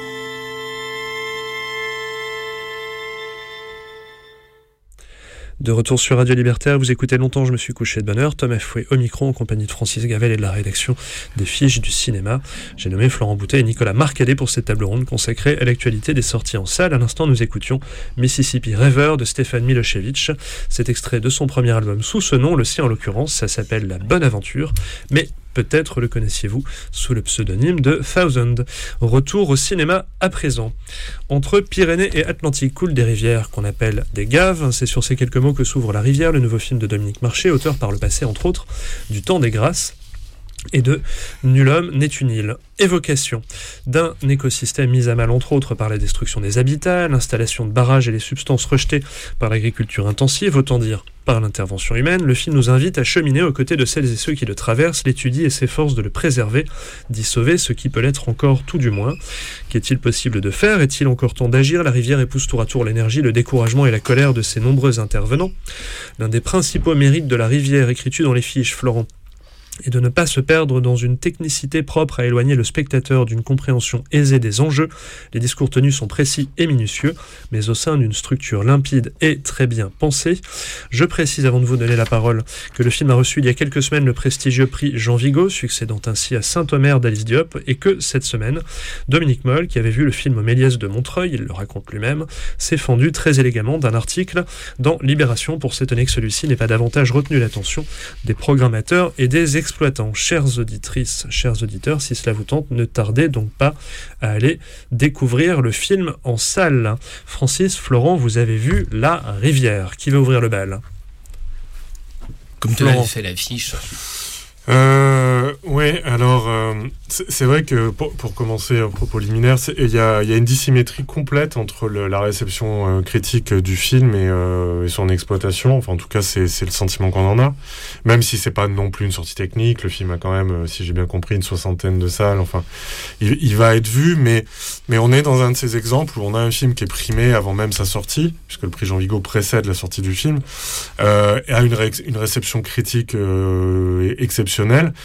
De retour sur Radio Libertaire, vous écoutez Longtemps je me suis couché de bonne heure, Thomas Fouet au micro en compagnie de Francis Gavel et de la rédaction des Fiches du cinéma. J'ai nommé Florent Boutet et Nicolas Marcadet pour cette table ronde consacrée à l'actualité des sorties en salle. À l'instant, nous écoutions Mississippi Rêveur de Stéphane Milošević. Cet extrait de son premier album sous ce nom, le sien en l'occurrence, ça s'appelle La Bonne Aventure, mais peut-être le connaissiez-vous sous le pseudonyme de Thousand. Retour au cinéma à présent. Entre Pyrénées et Atlantique coulent des rivières qu'on appelle des gaves. C'est sur ces quelques mots que s'ouvre La Rivière, le nouveau film de Dominique Marché, auteur par le passé entre autres du Temps des Grâces et de Nul homme n'est une île. Évocation d'un écosystème mis à mal entre autres par la destruction des habitats, l'installation de barrages et les substances rejetées par l'agriculture intensive, autant dire par l'intervention humaine. Le film nous invite à cheminer aux côtés de celles et ceux qui le traversent, l'étudient et s'efforcent de le préserver, d'y sauver ce qui peut l'être encore tout du moins. Qu'est-il possible de faire ? Est-il encore temps d'agir ? La rivière épouse tour à tour l'énergie, le découragement et la colère de ses nombreux intervenants. L'un des principaux mérites de La Rivière, écrit dans les fiches, Florent, et de ne pas se perdre dans une technicité propre à éloigner le spectateur d'une compréhension aisée des enjeux. Les discours tenus sont précis et minutieux, mais au sein d'une structure limpide et très bien pensée. Je précise, avant de vous donner la parole, que le film a reçu il y a quelques semaines le prestigieux prix Jean Vigo, succédant ainsi à Saint-Omer d'Alice Diop, et que cette semaine, Dominique Moll, qui avait vu le film au Méliès de Montreuil, il le raconte lui-même, s'est fendu très élégamment d'un article dans Libération pour s'étonner que celui-ci n'ait pas davantage retenu l'attention des programmateurs et des experts. exploitants. Chères auditrices, chers auditeurs, si cela vous tente, ne tardez donc pas à aller découvrir le film en salle. Francis, Florent, vous avez vu La Rivière. Qui veut ouvrir le bal ? Comme tu l'avais fait l'affiche. Euh, oui, alors euh, c'est, c'est vrai que pour, pour commencer un propos liminaire, il y a, y a une dissymétrie complète entre le, la réception euh, critique du film et, euh, et son exploitation. Enfin, en tout cas, c'est, c'est le sentiment qu'on en a. Même si c'est pas non plus une sortie technique, le film a quand même, euh, si j'ai bien compris, une soixantaine de salles. Enfin, il, il va être vu, mais mais on est dans un de ces exemples où on a un film qui est primé avant même sa sortie, puisque le prix Jean Vigo précède la sortie du film, euh, et a une, ré- une réception critique euh, exceptionnelle.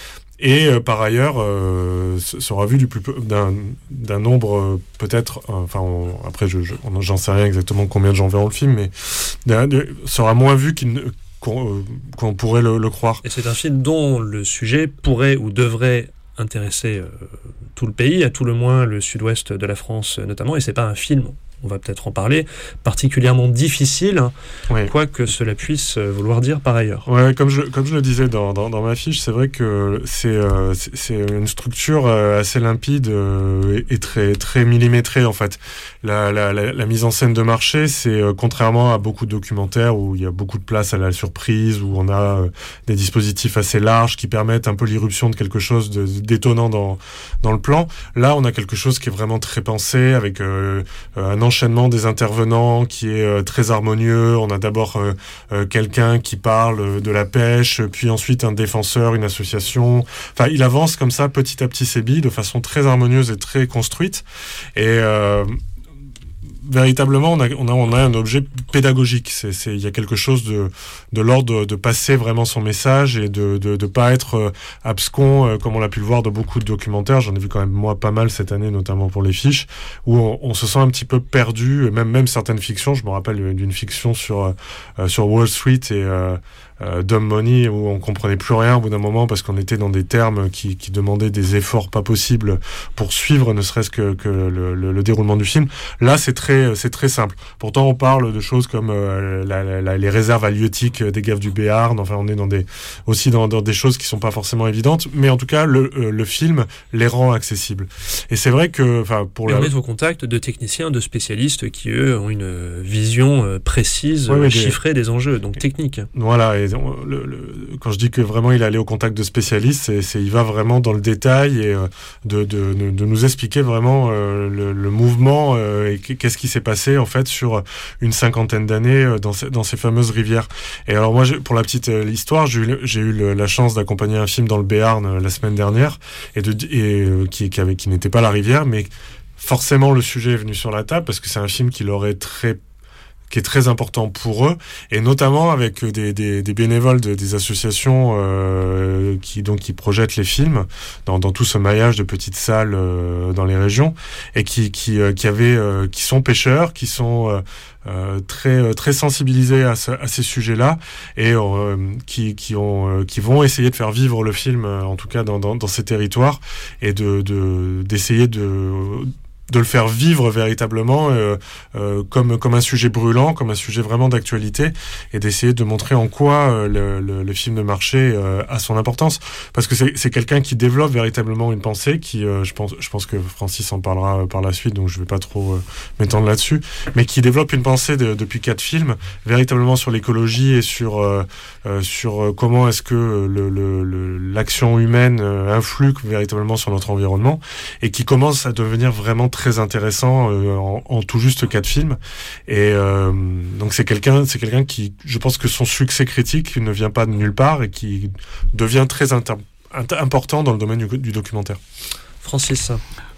Et euh, par ailleurs euh, sera vu du plus peu, d'un, d'un nombre euh, peut-être euh, enfin on, après je, je, on, j'en sais rien exactement combien de gens verront le film, mais de, de, sera moins vu qu'il ne, qu'on, euh, qu'on pourrait le, le croire. Et c'est un film dont le sujet pourrait ou devrait intéresser euh, tout le pays, à tout le moins le sud-ouest de la France notamment, et c'est pas un film, on va peut-être en parler, particulièrement difficile, Oui. quoi que cela puisse vouloir dire par ailleurs. Ouais, comme je, comme je le disais dans, dans, dans ma fiche, c'est vrai que c'est, euh, c'est, c'est une structure euh, assez limpide euh, et, et très, très millimétrée en fait. La, la, la, la mise en scène de marché, c'est euh, contrairement à beaucoup de documentaires où il y a beaucoup de place à la surprise, où on a euh, des dispositifs assez larges qui permettent un peu l'irruption de quelque chose de, d'étonnant dans, dans le plan. Là, on a quelque chose qui est vraiment très pensé, avec euh, un enchaînement des intervenants qui est euh, très harmonieux. On a d'abord euh, euh, quelqu'un qui parle de la pêche, puis ensuite un défenseur, une association. Enfin, il avance comme ça petit à petit ses billes de façon très harmonieuse et très construite. Et euh, véritablement, on a, on a, on a un objet pédagogique. C'est, c'est, il y a quelque chose de, de l'ordre de, de passer vraiment son message et de, de, de pas être euh, abscon, euh, comme on l'a pu le voir dans beaucoup de documentaires. J'en ai vu quand même moi pas mal cette année, notamment pour les fiches, où on, on se sent un petit peu perdu. Même, même certaines fictions. Je me rappelle d'une fiction sur, euh, sur Wall Street et euh, Euh, Dumb Money, où on comprenait plus rien au bout d'un moment parce qu'on était dans des termes qui, qui demandaient des efforts pas possibles pour suivre ne serait-ce que, que le, le, le déroulement du film. Là, c'est très, c'est très simple. Pourtant, on parle de choses comme euh, la, la, les réserves halieutiques des Gaves du Béarn. Enfin, on est dans des, aussi dans, dans des choses qui sont pas forcément évidentes, mais en tout cas, le, euh, le film les rend accessibles. Et c'est vrai que, enfin, pour Et la... on est au contact de techniciens, de spécialistes qui, eux, ont une vision euh, précise, oui, oui, chiffrée des... des enjeux, donc technique. Voilà. Et Le, le, quand je dis que vraiment il allait au contact de spécialistes, c'est, c'est il va vraiment dans le détail et euh, de, de, de, de nous expliquer vraiment euh, le, le mouvement euh, et qu'est-ce qui s'est passé en fait sur une cinquantaine d'années euh, dans, ces, dans ces fameuses rivières. Et alors moi, pour la petite euh, histoire, j'ai eu, j'ai eu le, la chance d'accompagner un film dans le Béarn euh, la semaine dernière et, de, et euh, qui, qui, avait, qui n'était pas la rivière, mais forcément le sujet est venu sur la table parce que c'est un film qui leur est très qui est très important pour eux, et notamment avec des, des, des bénévoles de, des associations euh, qui donc qui projettent les films dans, dans tout ce maillage de petites salles euh, dans les régions, et qui qui euh, qui avaient euh, qui sont pêcheurs, qui sont euh, euh, très très sensibilisés à, ce, à ces sujets-là, et euh, qui qui ont euh, qui vont essayer de faire vivre le film, euh, en tout cas dans dans, dans ces territoires, et de de d'essayer de de le faire vivre véritablement euh, euh, comme comme un sujet brûlant, comme un sujet vraiment d'actualité, et d'essayer de montrer en quoi euh, le, le, le film de marché euh, a son importance, parce que c'est, c'est quelqu'un qui développe véritablement une pensée qui, euh, je pense, je pense que Francis en parlera euh, par la suite, donc je vais pas trop euh, m'étendre là-dessus, mais qui développe une pensée de, depuis quatre films véritablement sur l'écologie et sur euh, euh, sur comment est-ce que le, le, le, l'action humaine euh, influe véritablement sur notre environnement, et qui commence à devenir vraiment très intéressant euh, en, en tout juste quatre films. Et euh, donc c'est quelqu'un, c'est quelqu'un qui, je pense que son succès critique ne vient pas de nulle part et qui devient très inter- inter- important dans le domaine du, du documentaire. Francis.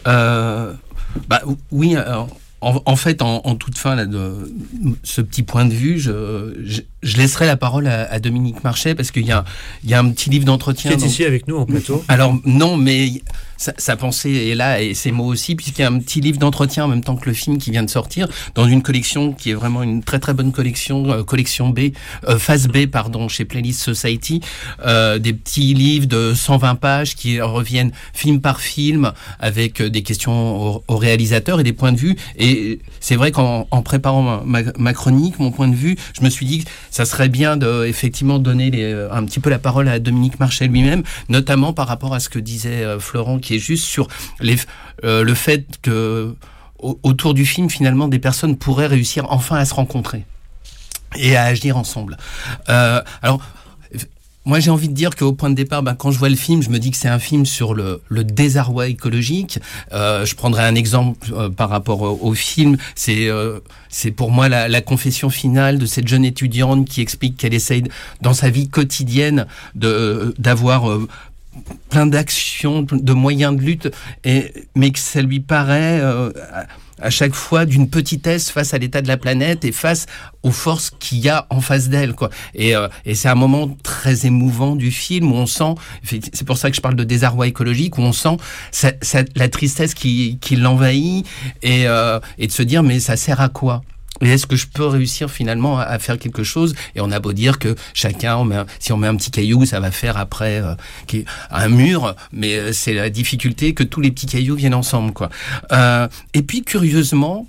Euh, bah oui. Alors, en, en fait, en, en toute fin là, de ce petit point de vue, je, je, je laisserai la parole à, à Dominique Marchais, parce qu'il y a, il y a un petit livre d'entretien. Qui est donc... ici avec nous en plateau. Alors non, mais sa, sa pensée est là, et ses mots aussi, puisqu'il y a un petit livre d'entretien en même temps que le film qui vient de sortir, dans une collection qui est vraiment une très très bonne collection, euh, collection B, euh, phase B, pardon, chez Playlist Society, euh, des petits livres de cent vingt pages qui reviennent film par film, avec des questions aux, aux réalisateurs et des points de vue. Et c'est vrai qu'en en préparant ma, ma, ma chronique, mon point de vue, je me suis dit ça serait bien de effectivement donner les, un petit peu la parole à Dominique Marchais lui-même, notamment par rapport à ce que disait euh, Florent, qui est juste sur les, euh, le fait que au, autour du film, finalement, des personnes pourraient réussir enfin à se rencontrer et à agir ensemble. Euh, alors. Moi, j'ai envie de dire qu'au point de départ, ben, quand je vois le film, je me dis que c'est un film sur le, le désarroi écologique. Euh, je prendrai un exemple euh, par rapport au, au film. C'est, euh, c'est pour moi la, la confession finale de cette jeune étudiante qui explique qu'elle essaye, dans sa vie quotidienne, de, d'avoir euh, plein d'actions, de moyens de lutte, et, mais que ça lui paraît... Euh, à chaque fois d'une petitesse face à l'état de la planète et face aux forces qu'il y a en face d'elle, quoi. Et, euh, et c'est un moment très émouvant du film où on sent, c'est pour ça que je parle de désarroi écologique, où on sent ça, ça, la tristesse qui, qui l'envahit et, euh, et de se dire mais ça sert à quoi ? Et est-ce que je peux réussir finalement à faire quelque chose ? Et on a beau dire que chacun, on met un, si on met un petit caillou, ça va faire après euh, un mur, mais c'est la difficulté que tous les petits cailloux viennent ensemble, quoi. Euh, et puis curieusement,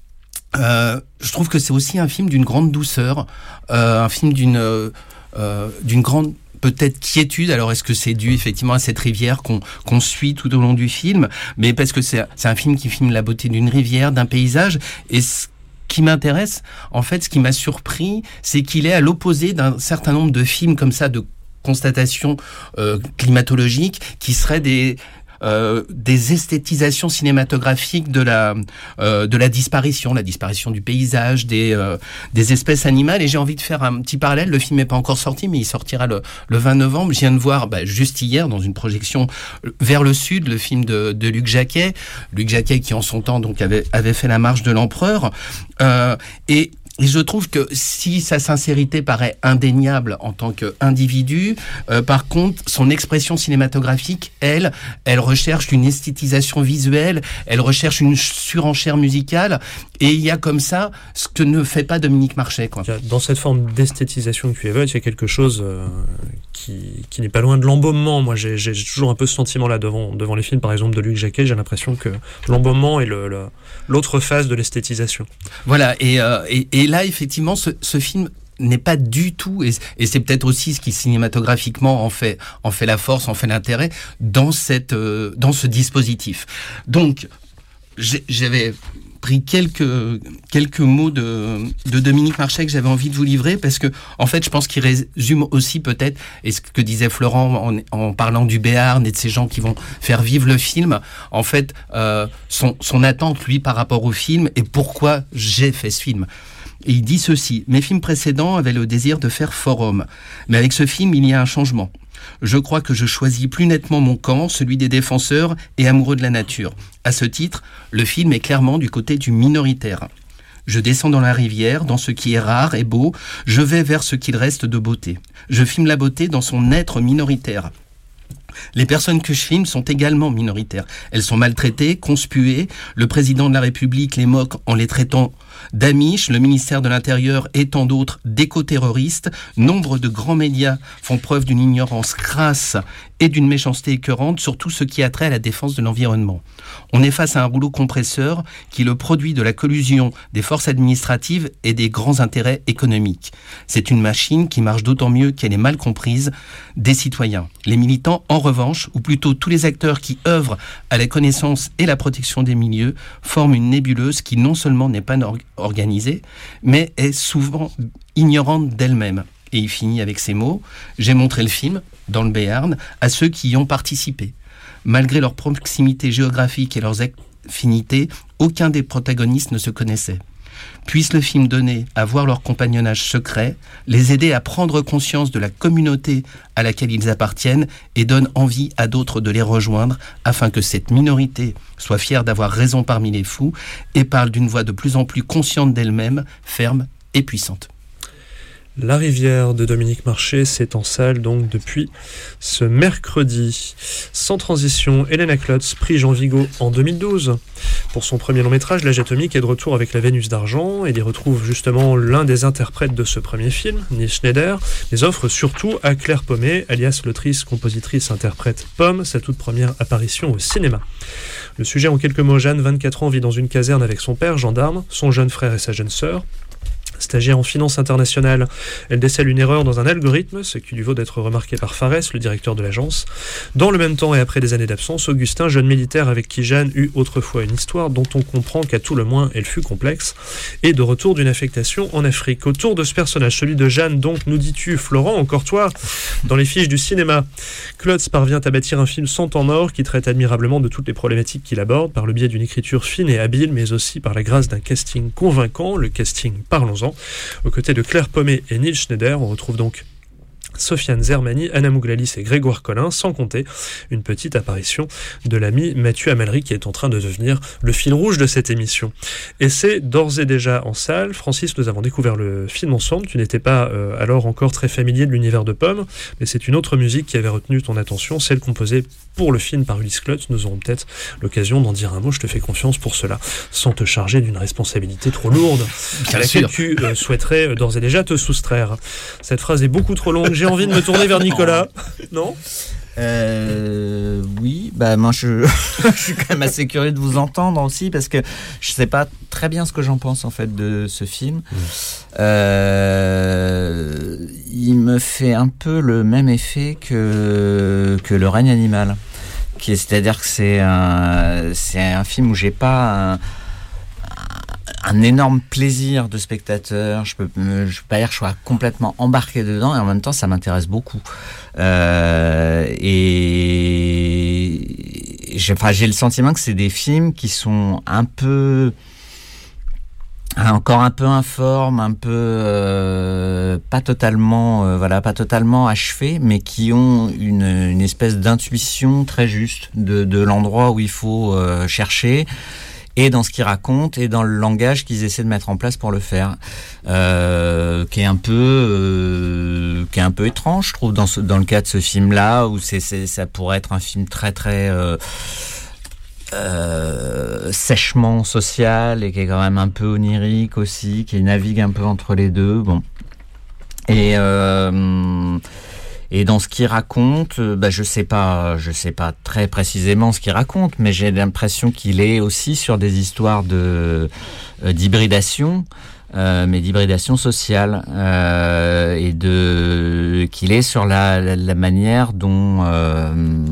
euh, je trouve que c'est aussi un film d'une grande douceur, euh, un film d'une euh, d'une grande peut-être quiétude. Alors est-ce que c'est dû effectivement à cette rivière qu'on qu'on suit tout au long du film ? Mais parce que c'est c'est un film qui filme la beauté d'une rivière, d'un paysage, et ce qui m'intéresse, en fait, ce qui m'a surpris, c'est qu'il est à l'opposé d'un certain nombre de films comme ça, de constatations euh, climatologiques, qui seraient des... Euh, des esthétisations cinématographiques de la euh, de la disparition, la disparition du paysage, des euh, des espèces animales. Et j'ai envie de faire un petit parallèle. Le film n'est pas encore sorti, mais il sortira le le vingt novembre. Je viens de voir bah, juste hier dans une projection vers le sud le film de de Luc Jacquet, Luc Jacquet qui en son temps donc avait avait fait La Marche de l'Empereur. Euh, et Et je trouve que si sa sincérité paraît indéniable en tant qu'individu, euh, par contre, son expression cinématographique, elle, elle recherche une esthétisation visuelle, elle recherche une surenchère musicale, et il y a comme ça ce que ne fait pas Dominique Marchais, quoi. Dans cette forme d'esthétisation que tu évoques, il y a quelque chose euh, qui, qui n'est pas loin de l'embaumement. Moi, j'ai, j'ai toujours un peu ce sentiment-là devant, devant les films, par exemple, de Luc Jacquet. J'ai l'impression que l'embaumement est le, le, l'autre phase de l'esthétisation. Voilà, et, euh, et, et là, effectivement, ce, ce film n'est pas du tout, et, et c'est peut-être aussi ce qui cinématographiquement en fait, en fait la force, en fait l'intérêt, dans, cette, euh, dans ce dispositif. Donc, j'ai, j'avais pris quelques, quelques mots de, de Dominique Marchais que j'avais envie de vous livrer, parce que, en fait, je pense qu'il résume aussi peut-être, et ce que disait Florent en, en parlant du Béarn et de ces gens qui vont faire vivre le film, en fait, euh, son, son attente, lui, par rapport au film, et pourquoi j'ai fait ce film. Et il dit ceci: mes films précédents avaient le désir de faire forum, mais avec ce film, il y a un changement. Je crois que je choisis plus nettement mon camp, celui des défenseurs et amoureux de la nature. À ce titre, le film est clairement du côté du minoritaire. Je descends dans la rivière, dans ce qui est rare et beau, je vais vers ce qu'il reste de beauté. Je filme la beauté dans son être minoritaire. Les personnes que je filme sont également minoritaires. Elles sont maltraitées, conspuées. Le président de la République les moque en les traitant d'amiches, le ministère de l'Intérieur et tant d'autres d'éco-terroristes. Nombre de grands médias font preuve d'une ignorance crasse et d'une méchanceté écœurante sur tout ce qui a trait à la défense de l'environnement. On est face à un rouleau compresseur qui est le produit de la collusion des forces administratives et des grands intérêts économiques. C'est une machine qui marche d'autant mieux qu'elle est mal comprise des citoyens. Les militants, en revanche, ou plutôt tous les acteurs qui œuvrent à la connaissance et la protection des milieux, forment une nébuleuse qui non seulement n'est pas organisée, mais est souvent ignorante d'elle-même. Et il finit avec ces mots: j'ai montré le film, dans le Béarn, à ceux qui y ont participé. Malgré leur proximité géographique et leurs affinités, aucun des protagonistes ne se connaissait. Puisse le film donner à voir leur compagnonnage secret, les aider à prendre conscience de la communauté à laquelle ils appartiennent et donne envie à d'autres de les rejoindre afin que cette minorité soit fière d'avoir raison parmi les fous et parle d'une voix de plus en plus consciente d'elle-même, ferme et puissante. La rivière de Dominique Marchais, c'est en salle donc depuis ce mercredi. Sans transition, Helena Klotz, prix Jean Vigo en deux mille douze. Pour son premier long métrage, L'Âge atomique est de retour avec La Vénus d'argent. Elle y retrouve justement l'un des interprètes de ce premier film, Nils Schneider, mais offre surtout à Claire Pomé, alias l'autrice, compositrice, interprète Pomme, sa toute première apparition au cinéma. Le sujet en quelques mots: Jeanne, vingt-quatre ans, vit dans une caserne avec son père, gendarme, son jeune frère et sa jeune sœur. Stagiaire en finance internationale, elle décèle une erreur dans un algorithme, ce qui lui vaut d'être remarquée par Fares, le directeur de l'agence. Dans le même temps et après des années d'absence, Augustin, jeune militaire avec qui Jeanne eut autrefois une histoire dont on comprend qu'à tout le moins elle fut complexe, est de retour d'une affectation en Afrique. Autour de ce personnage, celui de Jeanne, donc, nous dis-tu, Florent, encore toi, dans les fiches du cinéma, Klotz parvient à bâtir un film sans temps mort qui traite admirablement de toutes les problématiques qu'il aborde par le biais d'une écriture fine et habile, mais aussi par la grâce d'un casting convaincant, le casting Parlons-en. Aux côtés de Claire Pomé et Neil Schneider, on retrouve donc Sofiane Zermani, Anna Mouglalis et Grégoire Collin, sans compter une petite apparition de l'ami Mathieu Amalric qui est en train de devenir le fil rouge de cette émission. Et c'est d'ores et déjà en salle. Francis, nous avons découvert le film ensemble. Tu n'étais pas euh, alors encore très familier de l'univers de Pomme, mais c'est une autre musique qui avait retenu ton attention, celle composée pour le film par Ulysse Klotz. Nous aurons peut-être l'occasion d'en dire un mot, je te fais confiance pour cela, sans te charger d'une responsabilité trop lourde à laquelle tu euh, souhaiterais euh, d'ores et déjà te soustraire. Cette phrase est beaucoup trop longue, j'ai envie de me tourner vers Nicolas. Non ? Euh, oui, bah moi je, je suis quand même assez curieux de vous entendre aussi parce que je sais pas très bien ce que j'en pense en fait de ce film. Mmh. Euh, il me fait un peu le même effet que que Le règne animal, qui est, c'est-à-dire que c'est un c'est un film où j'ai pas un, un énorme plaisir de spectateur. Je peux, je peux pas dire que je sois complètement embarqué dedans et en même temps ça m'intéresse beaucoup. Euh, et j'ai, enfin, j'ai le sentiment que c'est des films qui sont un peu, encore un peu informes, un peu euh, pas totalement, euh, voilà, pas totalement achevés, mais qui ont une, une espèce d'intuition très juste de, de l'endroit où il faut euh, chercher. Et dans ce qu'ils racontent et dans le langage qu'ils essaient de mettre en place pour le faire, euh, qui est un peu, euh, qui est un peu étrange, je trouve, dans ce, dans le cas de ce film-là, où c'est, c'est, ça pourrait être un film très très euh, euh, sèchement social et qui est quand même un peu onirique aussi, qui navigue un peu entre les deux. Bon, et euh, Et dans ce qu'il raconte, bah je sais pas, je sais pas très précisément ce qu'il raconte, mais j'ai l'impression qu'il est aussi sur des histoires de euh, d'hybridation, euh, mais d'hybridation sociale, euh, et de qu'il est sur la, la, la manière dont euh,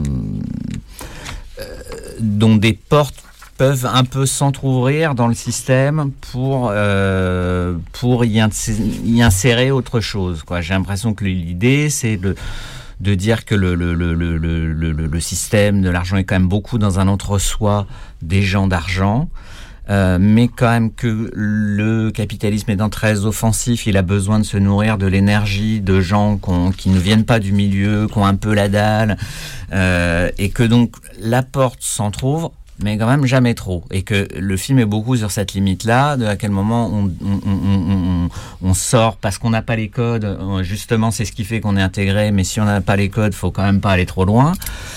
euh, dont des portes peuvent un peu s'entrouvrir dans le système pour euh, pour y, ins- y insérer autre chose, quoi. J'ai l'impression que l'idée c'est de de dire que le le le le le le, le système de l'argent est quand même beaucoup dans un entre-soi des gens d'argent, euh, mais quand même que le capitalisme étant très offensif, il a besoin de se nourrir de l'énergie de gens qui ne viennent pas du milieu, qui ont un peu la dalle, euh, et que donc la porte s'entrouvre, mais quand même jamais trop, et que le film est beaucoup sur cette limite-là, de à quel moment on, on, on, on, on sort parce qu'on n'a pas les codes, justement c'est ce qui fait qu'on est intégré, mais si on n'a pas les codes, faut quand même pas aller trop loin,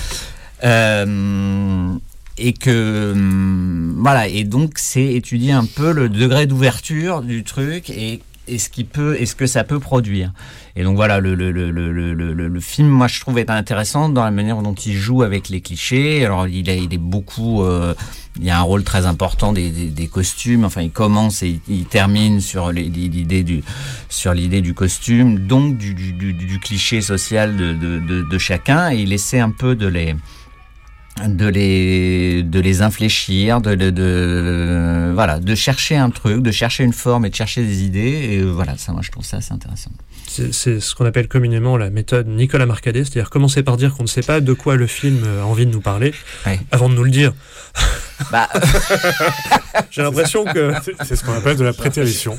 euh, et que voilà, et donc c'est étudier un peu le degré d'ouverture du truc et et ce qui peut, et ce que ça peut produire. Et donc voilà, le le le le le le, le film, moi je trouve est intéressant dans la manière dont il joue avec les clichés. Alors il est il est beaucoup, euh, il y a un rôle très important des des, des costumes. Enfin, il commence et il, il termine sur les, l'idée du sur l'idée du costume, donc du du du, du cliché social de de de, de chacun. Et il essaie un peu de les de les de les infléchir, de, de de voilà, de chercher un truc, de chercher une forme et de chercher des idées, et voilà, ça, moi je trouve ça assez intéressant. C'est, c'est ce qu'on appelle communément la méthode Nicolas Marcadet, c'est-à-dire commencer par dire qu'on ne sait pas de quoi le film a envie de nous parler, ouais, avant de nous le dire. Bah, j'ai l'impression que c'est, c'est ce qu'on appelle de la prétédition.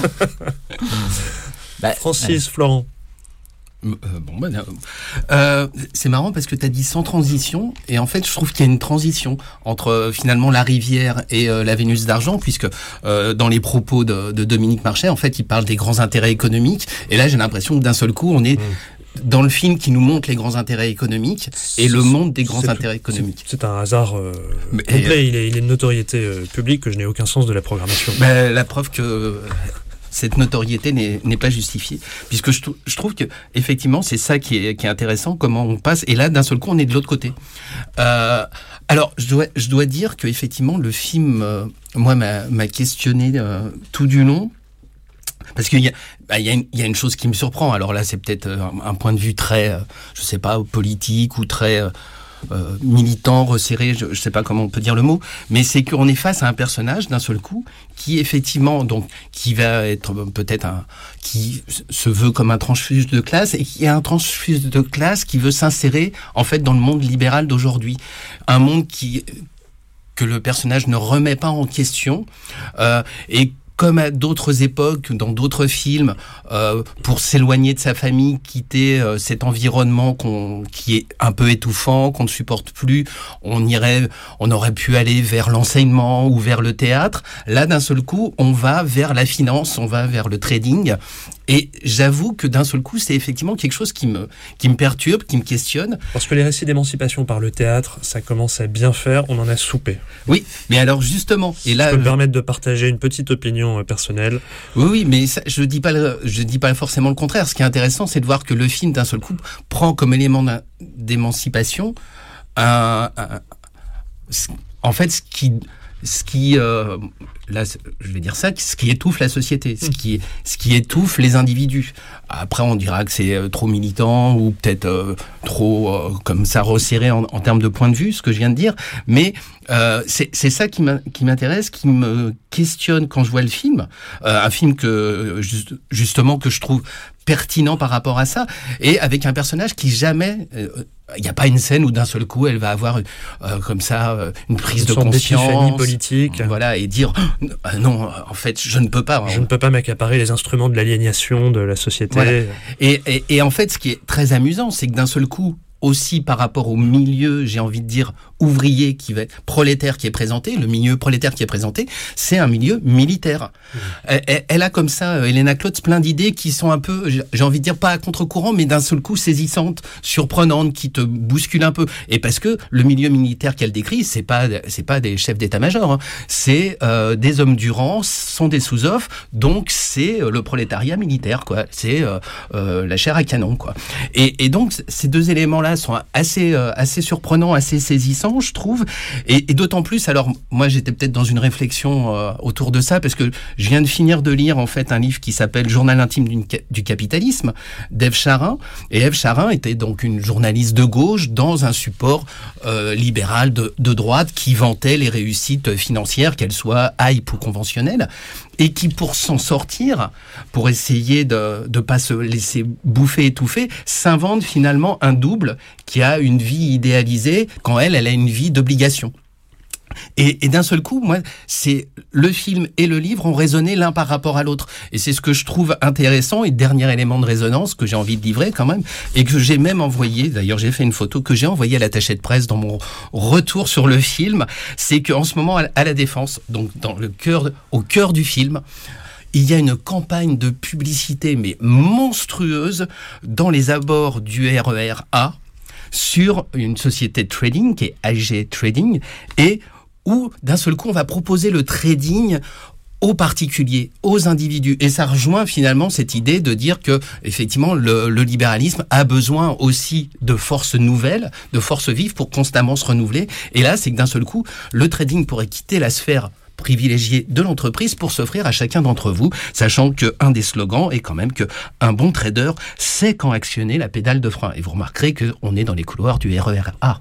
Bah, Francis, ouais. Florent. Euh, bon, bah, euh, c'est marrant parce que tu as dit sans transition, et en fait je trouve qu'il y a une transition entre euh, finalement La Rivière et euh, La Vénus d'argent, puisque euh, dans les propos de, de Dominique Marchais, en fait il parle des grands intérêts économiques, et là j'ai l'impression que d'un seul coup on est mmh. dans le film qui nous montre les grands intérêts économiques et le monde des grands c'est, intérêts économiques. C'est, c'est un hasard euh, Mais, complet, euh, il, est, il est une notoriété euh, publique que je n'ai aucun sens de la programmation. Bah, la preuve que... Euh, cette notoriété n'est, n'est pas justifiée, puisque je, je trouve que effectivement c'est ça qui est, qui est intéressant, comment on passe, et là d'un seul coup on est de l'autre côté. Euh, alors je dois, je dois dire que effectivement le film, euh, moi m'a, m'a questionné euh, tout du long, Parce qu'il y a, bah, il y a, une, il y a une chose qui me surprend. Alors là, c'est peut-être un, un point de vue très, euh, je sais pas, politique ou très euh, euh, militant, resserré, je, je sais pas comment on peut dire le mot, mais c'est qu'on est face à un personnage d'un seul coup qui effectivement, donc, qui va être peut-être un, qui se veut comme un transfuge de classe et qui est un transfuge de classe qui veut s'insérer en fait dans le monde libéral d'aujourd'hui, un monde qui que le personnage ne remet pas en question euh, et comme à d'autres époques, dans d'autres films, euh, pour s'éloigner de sa famille, quitter euh, cet environnement qu'on, qui est un peu étouffant, qu'on ne supporte plus, on irait, on aurait pu aller vers l'enseignement ou vers le théâtre. Là, d'un seul coup, on va vers la finance, on va vers le trading. Et j'avoue que d'un seul coup, c'est effectivement quelque chose qui me, qui me perturbe, qui me questionne. Parce que les récits d'émancipation par le théâtre, ça commence à bien faire, on en a soupé. Oui, mais alors justement... Et là, je peux me permettre de partager une petite opinion euh, personnelle. Oui, oui, mais ça, je dis pas, le, je dis pas forcément le contraire. Ce qui est intéressant, c'est de voir que le film, d'un seul coup, prend comme élément d'émancipation un, un, en fait, ce qui... ce qui, euh, là, je vais dire ça, ce qui étouffe la société, ce qui, ce qui étouffe les individus. Après, on dira que c'est euh, trop militant ou peut-être euh, trop, euh, comme ça, resserré en, en termes de point de vue, ce que je viens de dire. Mais euh, c'est, c'est ça qui m'intéresse, qui me questionne quand je vois le film. Euh, un film que, juste, justement, que je trouve pertinent par rapport à ça, et avec un personnage qui jamais... Il euh, n'y a pas une scène où d'un seul coup elle va avoir euh, comme ça euh, une prise une de conscience politique, voilà, et dire oh, non, en fait je ne peux pas. Je ne peux pas m'accaparer les instruments de l'aliénation de la société. Voilà. Et, et, et en fait, ce qui est très amusant, c'est que d'un seul coup, aussi par rapport au milieu, j'ai envie de dire, ouvrier, qui va être prolétaire qui est présenté, le milieu prolétaire qui est présenté, c'est un milieu militaire. Mmh. Elle, elle a comme ça, Elena Claude, plein d'idées qui sont un peu, j'ai envie de dire, pas à contre-courant, mais d'un seul coup saisissantes, surprenantes, qui te bousculent un peu. Et parce que le milieu militaire qu'elle décrit, c'est pas, c'est pas des chefs d'état-major, hein. C'est euh, des hommes du rang, sont des sous-offres, donc c'est le prolétariat militaire, quoi. C'est euh, euh, la chair à canon, quoi. Et, et donc, ces deux éléments-là sont assez, euh, assez surprenants, assez saisissants, je trouve. Et, et d'autant plus, alors, moi, j'étais peut-être dans une réflexion euh, autour de ça, parce que je viens de finir de lire, en fait, un livre qui s'appelle Journal intime d'une, du capitalisme, d'Ève Charin. Et Ève Charin était donc une journaliste de gauche dans un support euh, libéral de, de droite qui vantait les réussites financières, qu'elles soient hype ou conventionnelles, et qui, pour s'en sortir, pour essayer de ne pas se laisser bouffer, étouffer, s'invente finalement un double qui a une vie idéalisée quand elle, elle a une vie d'obligation. Et, et d'un seul coup, moi, c'est le film et le livre ont résonné l'un par rapport à l'autre. Et c'est ce que je trouve intéressant. Et dernier élément de résonance que j'ai envie de livrer quand même, et que j'ai même envoyé, d'ailleurs j'ai fait une photo que j'ai envoyée à l'attaché de presse dans mon retour sur le film, c'est qu'en ce moment, à la Défense, donc dans le cœur, au cœur du film, il y a une campagne de publicité, mais monstrueuse, dans les abords du R E R A, sur une société de trading, qui est A G Trading, et où, d'un seul coup, on va proposer le trading aux particuliers, aux individus. Et ça rejoint finalement cette idée de dire que, effectivement, le, le libéralisme a besoin aussi de forces nouvelles, de forces vives pour constamment se renouveler. Et là, c'est que d'un seul coup, le trading pourrait quitter la sphère privilégiée de l'entreprise pour s'offrir à chacun d'entre vous, sachant qu'un des slogans est quand même qu'un bon trader sait quand actionner la pédale de frein. Et vous remarquerez qu'on est dans les couloirs du R E R A.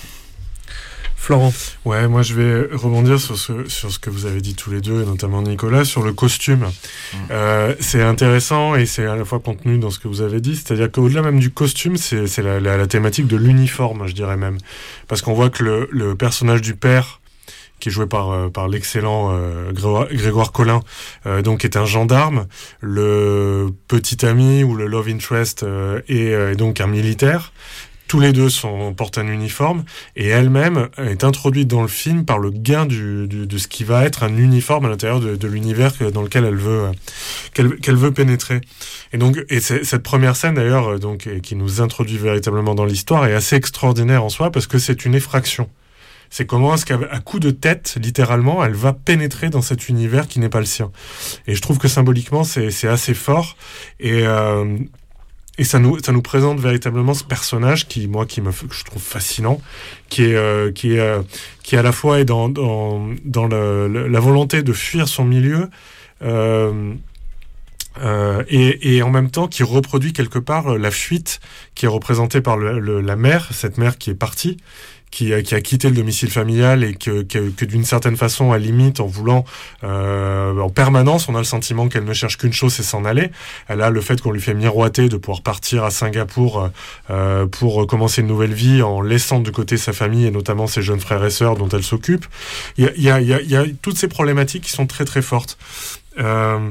Florent. Ouais, moi je vais rebondir sur ce, sur ce que vous avez dit tous les deux, et notamment Nicolas, sur le costume. Mmh. Euh, c'est intéressant et c'est à la fois contenu dans ce que vous avez dit, c'est-à-dire qu'au-delà même du costume, c'est, c'est la, la, la thématique de l'uniforme, je dirais même. Parce qu'on voit que le, le personnage du père, qui est joué par, euh, par l'excellent euh, Grégoire, Grégoire Collin, euh, donc est un gendarme, le petit ami ou le love interest euh, est, euh, est donc un militaire. Tous les deux sont, portent un uniforme et elle-même est introduite dans le film par le gain du, du, de ce qui va être un uniforme à l'intérieur de, de l'univers dans lequel elle veut, qu'elle, qu'elle veut pénétrer. Et donc, et cette première scène d'ailleurs, donc, qui nous introduit véritablement dans l'histoire, est assez extraordinaire en soi parce que c'est une effraction. C'est comment est-ce qu'à coup de tête, littéralement, elle va pénétrer dans cet univers qui n'est pas le sien. Et je trouve que symboliquement, c'est, c'est assez fort. Et, euh, et ça nous, ça nous présente véritablement ce personnage qui, moi, qui me, que je trouve fascinant, qui est, euh, qui est, euh, qui à la fois est dans, dans, dans le, le, la volonté de fuir son milieu, euh, Euh, et, et en même temps qui reproduit quelque part la fuite qui est représentée par le, le, la mère, cette mère qui est partie, qui a, qui a quitté le domicile familial et que, que, que d'une certaine façon, elle limite en voulant, euh, en permanence, on a le sentiment qu'elle ne cherche qu'une chose, c'est s'en aller. Elle a le fait qu'on lui fait miroiter de pouvoir partir à Singapour euh, pour commencer une nouvelle vie en laissant de côté sa famille et notamment ses jeunes frères et sœurs dont elle s'occupe. Il y a, il y a, il y a, il y a toutes ces problématiques qui sont très très fortes. Euh,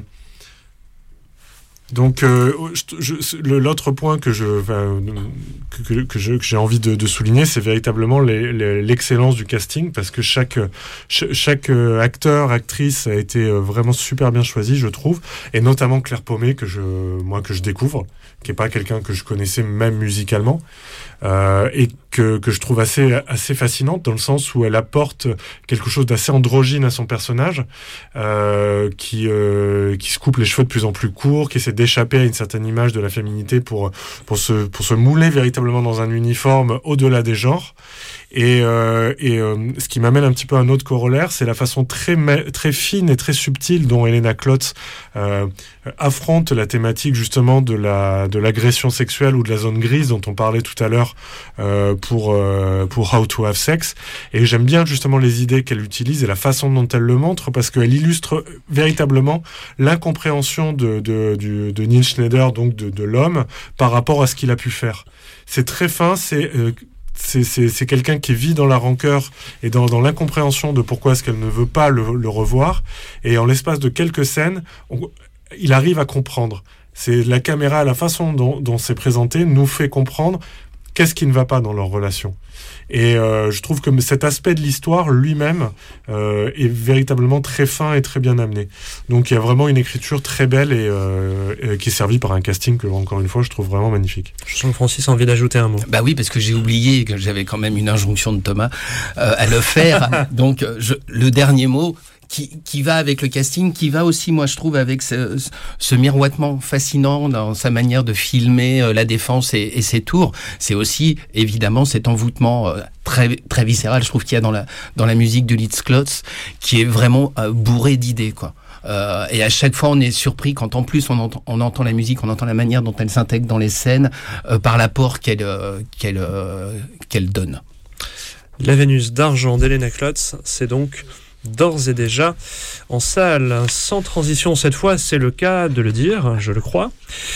Donc, euh, je, je, le, l'autre point que je, enfin, que, que, je, que j'ai envie de, de souligner, c'est véritablement les, les, l'excellence du casting, parce que chaque, chaque, chaque acteur, actrice a été vraiment super bien choisi, je trouve, et notamment Claire Pomé, que je, moi, que je découvre, qui est pas quelqu'un que je connaissais même musicalement, euh, et que, que je trouve assez, assez fascinante dans le sens où elle apporte quelque chose d'assez androgyne à son personnage, euh, qui, euh, qui se coupe les cheveux de plus en plus courts, qui essaie d'échapper à une certaine image de la féminité pour, pour, se, pour se mouler véritablement dans un uniforme au-delà des genres. Et, euh, et euh, ce qui m'amène un petit peu à un autre corollaire, c'est la façon très, très fine et très subtile dont Helena Klotz euh, affronte la thématique justement de, la, de l'agression sexuelle ou de la zone grise dont on parlait tout à l'heure euh, pour, euh, pour How to Have Sex. Et j'aime bien justement les idées qu'elle utilise et la façon dont elle le montre, parce qu'elle illustre véritablement l'incompréhension de, de, de, de Neil Schneider, donc de, de l'homme, par rapport à ce qu'il a pu faire. C'est très fin, c'est... Euh, C'est, c'est, c'est quelqu'un qui vit dans la rancœur et dans, dans l'incompréhension de pourquoi est-ce qu'elle ne veut pas le, le revoir. Et en l'espace de quelques scènes, on, il arrive à comprendre. C'est la caméra, la façon dont, dont c'est présenté, nous fait comprendre qu'est-ce qui ne va pas dans leur relation. Et euh, je trouve que cet aspect de l'histoire lui-même euh, est véritablement très fin et très bien amené. Donc il y a vraiment une écriture très belle et, euh, et qui est servie par un casting que, encore une fois, je trouve vraiment magnifique. Je sens que Francis a envie d'ajouter un mot. Bah oui, parce que j'ai oublié que j'avais quand même une injonction de Thomas euh, à le faire. Donc je, le dernier mot... Qui, qui va avec le casting, qui va aussi, moi je trouve, avec ce, ce miroitement fascinant dans sa manière de filmer euh, la défense et, et ses tours. C'est aussi, évidemment, cet envoûtement euh, très, très viscéral, je trouve, qu'il y a dans la, dans la musique de Litz Klotz, qui est vraiment euh, bourré d'idées, quoi. Euh, et à chaque fois, on est surpris quand, en plus, on entend, on entend la musique, on entend la manière dont elle s'intègre dans les scènes, euh, par l'apport qu'elle, euh, qu'elle, euh, qu'elle donne. La Vénus d'argent d'Helena Klotz, c'est donc... d'ores et déjà en salle, sans transition cette fois, c'est le cas de le dire, je le crois.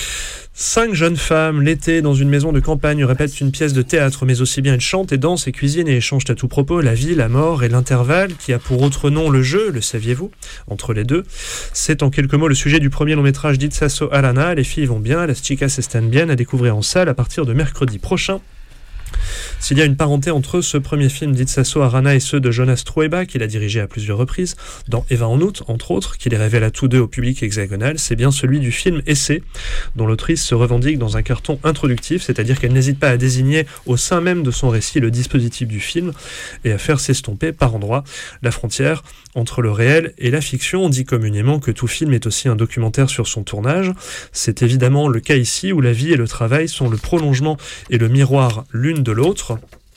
Cinq jeunes femmes, l'été, dans une maison de campagne, répètent une pièce de théâtre, mais aussi bien elles chantent et dansent et cuisinent et échangent à tout propos la vie, la mort et l'intervalle, qui a pour autre nom le jeu, le saviez-vous, entre les deux. C'est en quelques mots le sujet du premier long métrage d'Itsaso Arana. Les filles vont bien, las chicas están bien, à découvrir en salle à partir de mercredi prochain. S'il y a une parenté entre ce premier film d'Itsaso Arana et ceux de Jonas Trueba, qu'il a dirigé à plusieurs reprises, dans Eva en août, entre autres, qui les révèle à tous deux au public hexagonal, c'est bien celui du film Essai, dont l'autrice se revendique dans un carton introductif, c'est-à-dire qu'elle n'hésite pas à désigner au sein même de son récit le dispositif du film et à faire s'estomper par endroits la frontière entre le réel et la fiction. On dit communément que tout film est aussi un documentaire sur son tournage. C'est évidemment le cas ici, où la vie et le travail sont le prolongement et le miroir l'une de l'autre.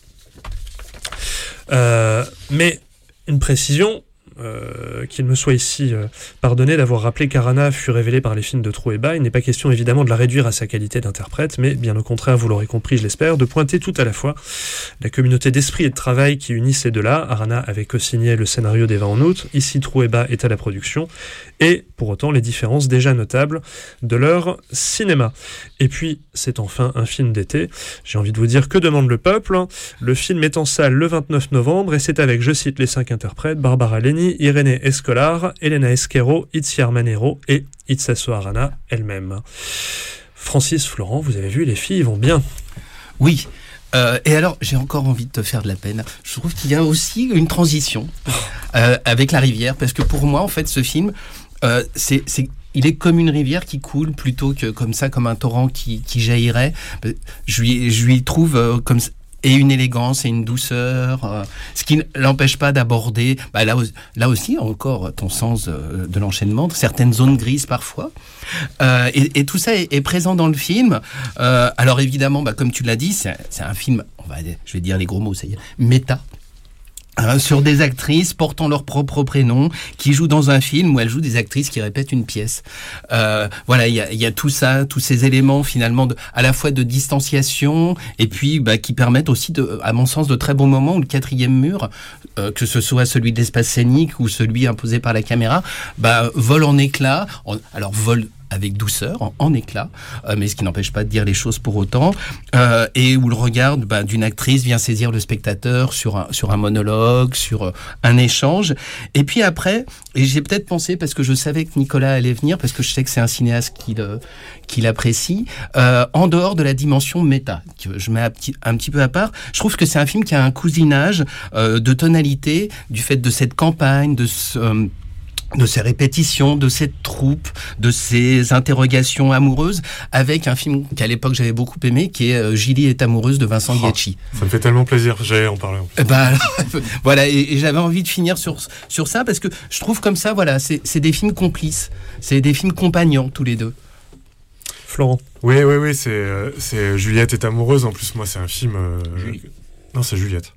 Euh, mais une précision, euh, qu'il me soit ici euh, pardonné d'avoir rappelé qu'Arana fut révélée par les films de Trueba. Il n'est pas question évidemment de la réduire à sa qualité d'interprète, mais bien au contraire, vous l'aurez compris, je l'espère, de pointer tout à la fois la communauté d'esprit et de travail qui unit ces deux-là. Arana avait co-signé le scénario d'Eva en août, ici Trueba est à la production, et pour autant les différences déjà notables de leur cinéma. Et puis, c'est enfin un film d'été. J'ai envie de vous dire, que demande le peuple ? Le film est en salle le vingt-neuf novembre, et c'est avec, je cite les cinq interprètes, Barbara Leni, Irénée Escolar, Elena Esquero, Itziar Manero et Itsaso Arana elle-même. Francis, Florent, vous avez vu, les filles vont bien. Oui. Euh, et alors, j'ai encore envie de te faire de la peine. Je trouve qu'il y a aussi une transition euh, avec la rivière, parce que pour moi, en fait, ce film, euh, c'est, c'est, il est comme une rivière qui coule plutôt que comme ça, comme un torrent qui, qui jaillirait. Je lui, je lui trouve euh, comme et une élégance et une douceur, euh, ce qui ne l'empêche pas d'aborder, bah là, là aussi encore ton sens euh, de l'enchaînement, certaines zones grises parfois, euh, et, et tout ça est, est présent dans le film. Euh, alors évidemment, bah, comme tu l'as dit, c'est, c'est un film, on va, je vais dire les gros mots, ça y est, méta. Hein, sur des actrices portant leur propre prénom, qui jouent dans un film où elles jouent des actrices qui répètent une pièce. Euh, voilà, il y a, y a tout ça, tous ces éléments finalement, de, à la fois de distanciation et puis bah, qui permettent aussi, de, à mon sens, de très bons moments où le quatrième mur, euh, que ce soit celui de l'espace scénique ou celui imposé par la caméra, bah, vole en éclats. En, alors vole avec douceur, en, en éclat, euh, mais ce qui n'empêche pas de dire les choses pour autant, euh, et où le regard bah, d'une actrice vient saisir le spectateur sur un, sur un monologue, sur euh, un échange. Et puis après, et j'ai peut-être pensé, parce que je savais que Nicolas allait venir, parce que je sais que c'est un cinéaste qu'il, euh, qu'il apprécie, euh, en dehors de la dimension méta, que je mets un petit, un petit peu à part, je trouve que c'est un film qui a un cousinage euh, de tonalité, du fait de cette campagne, de ce... Euh, de ces répétitions, de cette troupe, de ces interrogations amoureuses, avec un film qu'à l'époque j'avais beaucoup aimé, qui est euh, Julie est amoureuse de Vincent oh, Giacchi. Ça me fait tellement plaisir, j'allais en parler. Et bah, alors, voilà, et, et j'avais envie de finir sur, sur ça, parce que je trouve comme ça, voilà, c'est, c'est des films complices, c'est des films compagnons, tous les deux. Florent. Oui, oui, oui, c'est, euh, c'est Juliette est amoureuse, en plus moi c'est un film... Euh, Julie. Non, c'est Juliette.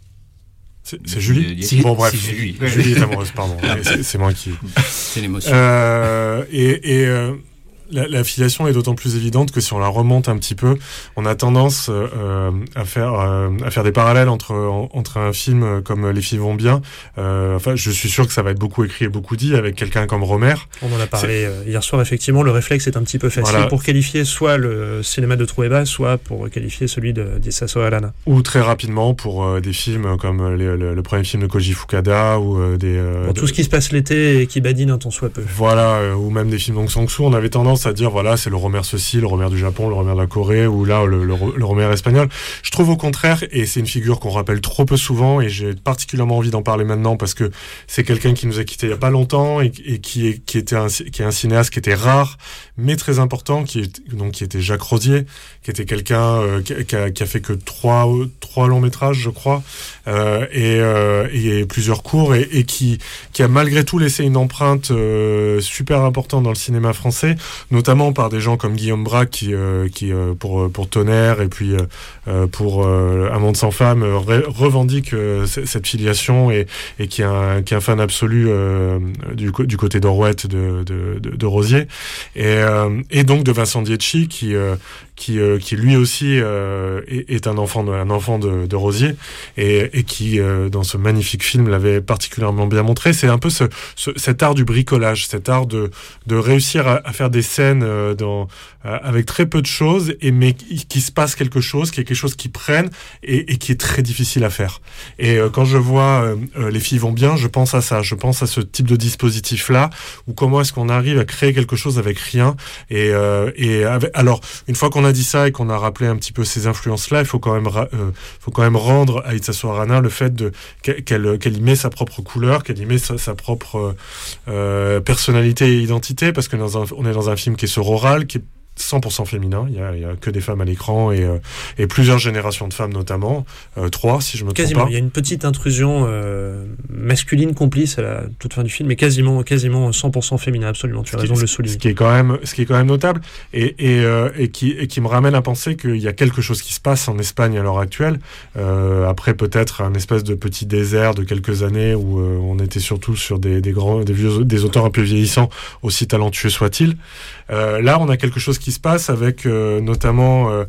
C'est, c'est Julie c'est, Bon, bref, c'est Julie. Julie est amoureuse, pardon. c'est, c'est moi qui... C'est l'émotion. Euh, et et euh, la, la filiation est d'autant plus évidente que si on la remonte un petit peu, on a tendance euh, à faire euh, à faire des parallèles entre en, entre un film comme Les filles vont bien. Euh, enfin, je suis sûr que ça va être beaucoup écrit et beaucoup dit avec quelqu'un comme Romer. On en a parlé euh, hier soir. Effectivement, le réflexe est un petit peu facile voilà. pour qualifier soit le cinéma de Trueba, soit pour qualifier celui de d'Isao Arana. Ou très rapidement pour euh, des films comme les, le, le premier film de Koji Fukada ou euh, des euh, bon, tout de... ce qui se passe l'été et qui badine un tant soit peu. Voilà, euh, ou même des films d'Aung San Suu. On avait tendance à dire voilà, c'est le Romer ceci, le Romer du Japon, le Romer de la Corée, ou là le, le, le Romer espagnol. Je trouve au contraire, et c'est une figure qu'on rappelle trop peu souvent, et j'ai particulièrement envie d'en parler maintenant parce que c'est quelqu'un qui nous a quittés il y a pas longtemps et, et qui est qui était un, qui est un cinéaste qui était rare mais très important, qui est donc qui était Jacques Rosier, qui était quelqu'un euh, qui, qui, a, qui a fait que trois trois longs métrages, je crois, euh, et, euh, et plusieurs courts, et, et qui qui a malgré tout laissé une empreinte euh, super importante dans le cinéma français, notamment par des gens comme Guillaume Braque qui euh, qui euh, pour pour Tonnerre et puis euh, pour euh, Un monde sans femme euh, re- revendique euh, c- cette filiation et et qui est un qui est un fan absolu euh, du du côté d'Orouette de de de, de Rosier et euh, et donc de Vincent Giacchi qui euh, qui euh, qui lui aussi euh, est, est un enfant de, un enfant de, de Rosier et et qui euh, dans ce magnifique film l'avait particulièrement bien montré. C'est un peu ce, ce cet art du bricolage, cet art de de réussir à, à faire des scènes euh, dans euh, avec très peu de choses et mais qui, qui se passe quelque chose, qui est quelque chose qui prenne et, et qui est très difficile à faire. Et euh, quand je vois euh, Les filles vont bien, je pense à ça, je pense à ce type de dispositif là où comment est-ce qu'on arrive à créer quelque chose avec rien et euh, et avec, alors une fois qu'on a dit ça et qu'on a rappelé un petit peu ces influences-là, il faut quand même, ra- euh, faut quand même rendre à Itsaso Arana le fait de qu'elle, qu'elle y met sa propre couleur, qu'elle y met sa, sa propre euh, personnalité et identité, parce que dans un, on est dans un film qui est sororal, qui est cent pour cent féminin, il y a, il y a que des femmes à l'écran et, euh, et plusieurs générations de femmes notamment, euh, trois si je me quasiment, trompe pas. Il y a une petite intrusion euh, masculine complice à la toute fin du film, mais quasiment, quasiment cent pour cent féminin, absolument, tu as raison de le souligner. Ce qui est quand même, ce qui est quand même notable et, et, euh, et, qui, et qui me ramène à penser qu'il y a quelque chose qui se passe en Espagne à l'heure actuelle, euh, après peut-être un espèce de petit désert de quelques années où euh, on était surtout sur des, des grands, des vieux, des auteurs un peu vieillissants, aussi talentueux soient-ils. Euh, là, on a quelque chose qui se passe avec euh, notamment euh,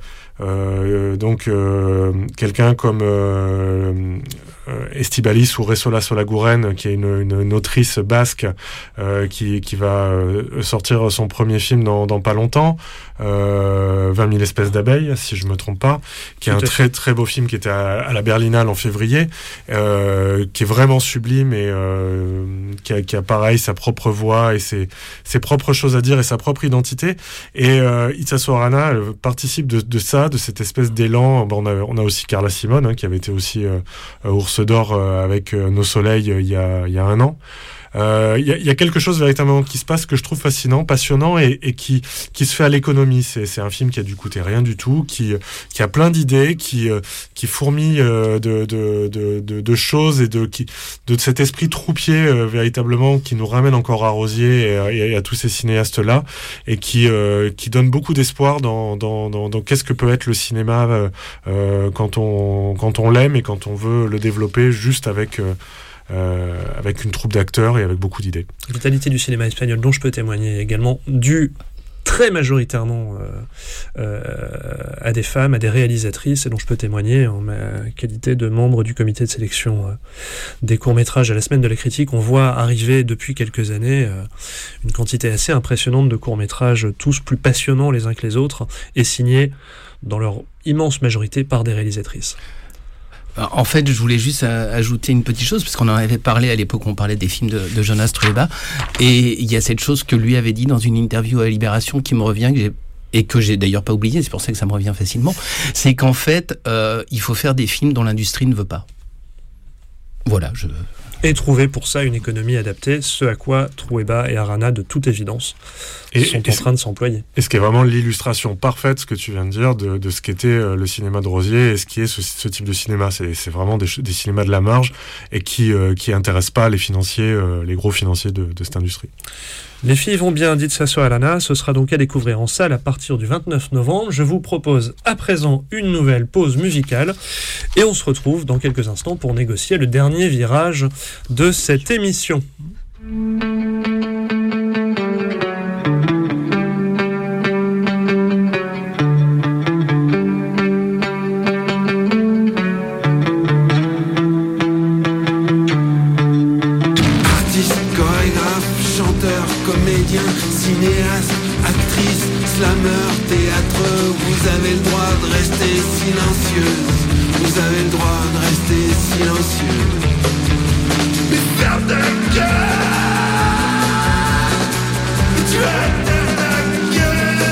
euh, donc euh, quelqu'un comme euh, euh, Estibaliz ou Resola Solaguren, qui est une, une, une autrice basque euh, qui, qui va euh, sortir son premier film dans, dans pas longtemps, euh, vingt mille espèces d'abeilles, si je me trompe pas, qui est un très très beau film qui était à, à la Berlinale en février, euh, qui est vraiment sublime et euh, qui, a, qui a pareil sa propre voix et ses, ses propres choses à dire et sa propre identité. Et euh, Itsaso Arana euh, participe de, de ça, de cette espèce d'élan. Bon, on, a, on a aussi Carla Simone, hein, qui avait été aussi euh, Ours d'Or euh, avec euh, Nos Soleils euh, il, y a, il y a un an. euh, y, a, y a quelque chose véritablement qui se passe que je trouve fascinant, passionnant et, et qui, qui se fait à l'économie. C'est, c'est un film qui a dû coûter rien du tout, qui, qui a plein d'idées, qui, qui fourmille de, de, de, de, de choses et de, qui, de cet esprit troupier euh, véritablement qui nous ramène encore à Rosier et à, et à tous ces cinéastes-là et qui, euh, qui donne beaucoup d'espoir dans, dans, dans, dans qu'est-ce que peut être le cinéma euh, euh, quand on, quand on l'aime et quand on veut le développer juste avec... Euh, Euh, avec une troupe d'acteurs et avec beaucoup d'idées. La vitalité du cinéma espagnol dont je peux témoigner également, due très majoritairement euh, euh, à des femmes, à des réalisatrices, et dont je peux témoigner en ma qualité de membre du comité de sélection euh, des courts-métrages à la Semaine de la Critique. On voit arriver depuis quelques années euh, une quantité assez impressionnante de courts-métrages, tous plus passionnants les uns que les autres, et signés dans leur immense majorité par des réalisatrices. En fait, je voulais juste ajouter une petite chose, parce qu'on en avait parlé à l'époque, on parlait des films de, de Jonas Trueba, et il y a cette chose que lui avait dit dans une interview à Libération qui me revient, que j'ai, et que j'ai d'ailleurs pas oublié, c'est pour ça que ça me revient facilement, c'est qu'en fait, euh, il faut faire des films dont l'industrie ne veut pas. Voilà, je... Et trouver pour ça une économie adaptée, ce à quoi Trueba et Arana, de toute évidence, et, sont et en train de s'employer. Et ce qui est vraiment l'illustration parfaite, ce que tu viens de dire, de, de ce qu'était le cinéma de Rosier et ce qui est ce, ce type de cinéma. C'est, c'est vraiment des, des cinémas de la marge et qui euh, qui intéressent pas les financiers, euh, les gros financiers de, de cette industrie. Les filles vont bien, dit Sasso Arana. Ce sera donc à découvrir en salle à partir du vingt-neuf novembre. Je vous propose à présent une nouvelle pause musicale et on se retrouve dans quelques instants pour négocier le dernier virage de cette émission. Cinéaste, actrice, slameur, théâtre, vous avez le droit de rester silencieuse. Vous avez le droit de rester silencieuse. Mais ferme ta gueule. Tu as ta gueule.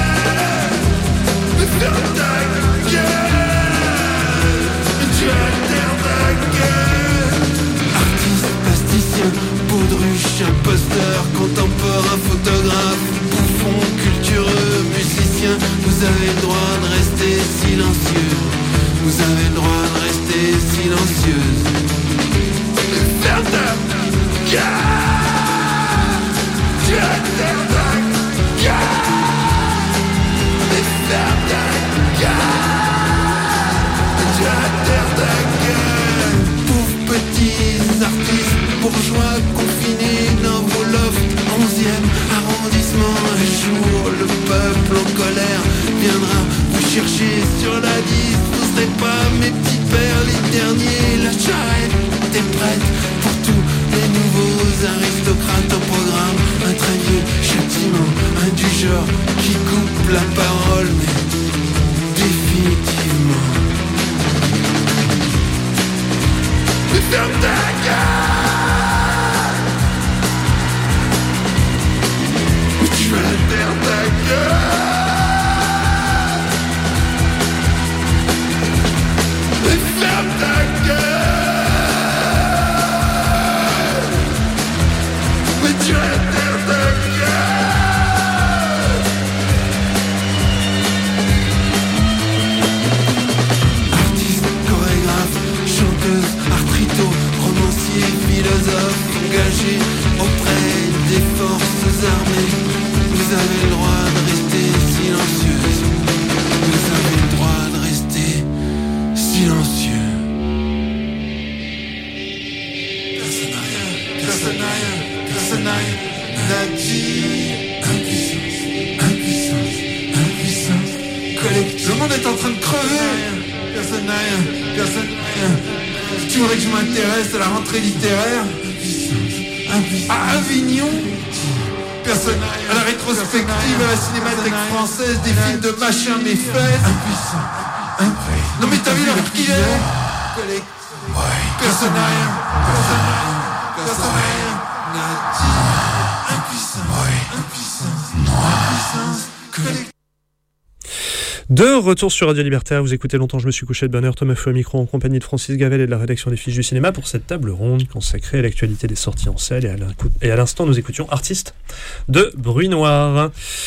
Mais ferme ta gueule. Tu as ta gueule. Artiste, plasticien, baudruche, imposteur, contemporain, photographe, bouffon, cultureux, musicien, vous avez le droit de rester silencieux. Vous avez le droit de rester silencieuse. Ferme ta gueule. Tu as ta gueule. Ferme ta gueule. Tu as ta gueule. Pauvres petits artistes, bourgeois confinés dans vos lofts, onzième arrondissement. Un jour le peuple en colère viendra vous chercher sur la liste. Vous serez pas mes petits pères les derniers. La charrette est prête pour tous les nouveaux aristocrates au programme. Un très vieux châtiment, un du genre qui coupe la parole, mais définitivement. Mais ferme ta gueule. Mais tu vas la faire ta gueule. Mais ferme ta gueule. Mais tu vas la faire ta gueule. Artiste, chorégraphe, chanteuse, arthrito, romancier, philosophe, engagé auprès des forces armées. Vous avez le droit de rester silencieuse. Vous avez le droit de rester silencieux. Personne n'a rien, personne n'a rien, personne n'a rien n'a dit. Impuissance, impuissance, impuissance collective. Le monde est en train de crever. Personne n'a rien, personne n'a rien. Tu voudrais que je m'intéresse à la rentrée littéraire? À Avignon? Personne n'a rien. À la rétrospective, à la cinémathèque française, des films de machin mes fesses. Impuissant. Non mais t'as vu l'heure qu'il est? Personne n'a rien. Personne n'a rien. Personne n'a rien. N'a dit. Impuissant. Impuissance. Impuissance collective. De retour sur Radio Libertaire, vous écoutez Longtemps je me suis couché de bonne heure, Thomas Feu au micro en compagnie de Francis Gavel et de la rédaction des Fiches du Cinéma pour cette table ronde consacrée à l'actualité des sorties en salle. Et à, et à l'instant, nous écoutions Artistes de Bruit Noir.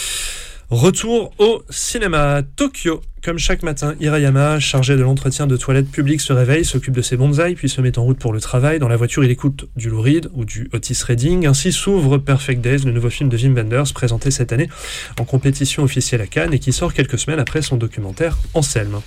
Retour au cinéma. Tokyo. Comme chaque matin, Hirayama, chargé de l'entretien de toilettes publiques, se réveille, s'occupe de ses bonsaïs, puis se met en route pour le travail. Dans la voiture, il écoute du Lou Reed ou du Otis Redding. Ainsi s'ouvre Perfect Days, le nouveau film de Wim Wenders, présenté cette année en compétition officielle à Cannes et qui sort quelques semaines après son documentaire Anselme.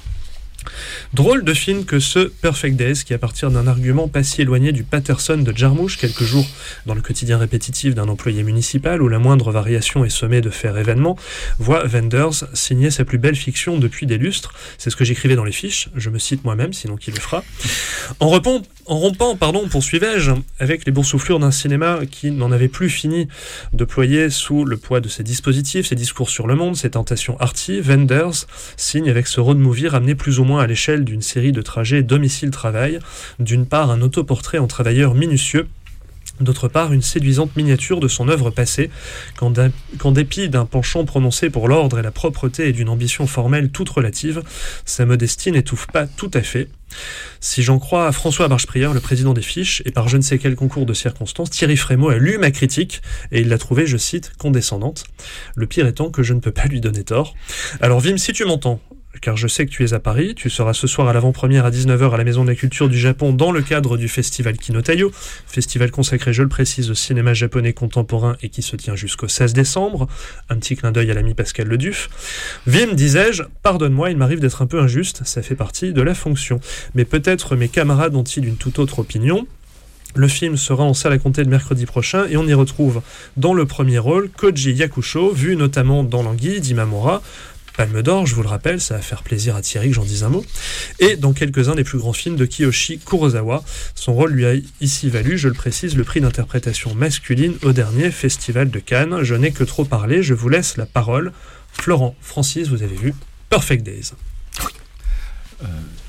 Drôle de film que ce Perfect Days, qui à partir d'un argument pas si éloigné du Patterson de Jarmusch, quelques jours dans le quotidien répétitif d'un employé municipal où la moindre variation est sommée de faire événement, voit Wenders signer sa plus belle fiction depuis des lustres. C'est ce que j'écrivais dans les fiches, je me cite moi-même, sinon qui le fera. En, repon, en rompant, pardon, poursuivais-je, avec les boursouflures d'un cinéma qui n'en avait plus fini de ployer sous le poids de ses dispositifs, ses discours sur le monde, ses tentations arty, Wenders signe avec ce road movie ramené plus ou moins à l'échelle d'une série de trajets domicile-travail, d'une part un autoportrait en travailleur minutieux, d'autre part une séduisante miniature de son œuvre passée, qu'en, dé- qu'en dépit d'un penchant prononcé pour l'ordre et la propreté et d'une ambition formelle toute relative, sa modestie n'étouffe pas tout à fait. Si j'en crois à François Marcheprière, le président des Fiches, et par je ne sais quel concours de circonstances, Thierry Frémaux a lu ma critique et il l'a trouvée, je cite, condescendante. Le pire étant que je ne peux pas lui donner tort. Alors Wim, si tu m'entends, car je sais que tu es à Paris, tu seras ce soir à l'avant-première à dix-neuf heures à la Maison de la Culture du Japon dans le cadre du festival Kinotayo, festival consacré, je le précise, au cinéma japonais contemporain et qui se tient jusqu'au seize décembre. Un petit clin d'œil à l'ami Pascal Leduff. Wim, disais-je, pardonne-moi, il m'arrive d'être un peu injuste, ça fait partie de la fonction. Mais peut-être mes camarades ont-ils une toute autre opinion. Le film sera en salle à compter le mercredi prochain et on y retrouve dans le premier rôle Koji Yakusho, vu notamment dans L'Anguille d'Imamura, Palme d'Or, je vous le rappelle, ça va faire plaisir à Thierry que j'en dise un mot, et dans quelques-uns des plus grands films de Kiyoshi Kurosawa. Son rôle lui a ici valu, je le précise, le prix d'interprétation masculine au dernier Festival de Cannes. Je n'ai que trop parlé, je vous laisse la parole. Florent, Francis, vous avez vu Perfect Days. Oui. Euh...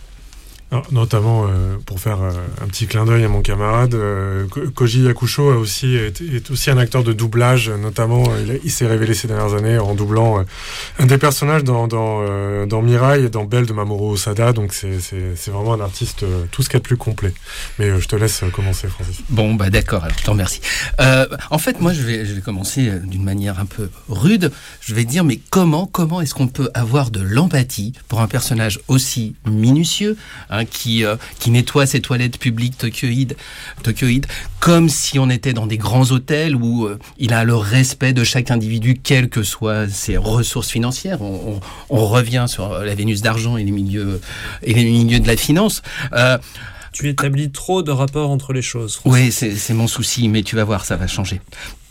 Alors, notamment euh, pour faire euh, un petit clin d'œil à mon camarade, euh, Koji Yakusho a aussi, est, est aussi un acteur de doublage, notamment il, a, il s'est révélé ces dernières années en doublant euh, un des personnages dans, dans, euh, dans Mirai et dans Belle de Mamoru Osada, donc c'est, c'est, c'est vraiment un artiste euh, tout ce qu'il y a de plus complet. Mais euh, je te laisse commencer, Francis. Bon, bah d'accord, alors je t'en remercie. Euh, en fait, moi je vais, je vais commencer d'une manière un peu rude, je vais dire, mais comment, comment est-ce qu'on peut avoir de l'empathie pour un personnage aussi minutieux, hein, Qui, euh, qui nettoie ses toilettes publiques tokyoïdes, tokyoïdes comme si on était dans des grands hôtels où euh, il a le respect de chaque individu, quelles que soient ses ressources financières. On, on, on revient sur la Vénus d'argent et les milieux, et les milieux de la finance. Euh, tu établis trop de rapports entre les choses. Oui, c'est, c'est mon souci, mais tu vas voir, ça va changer.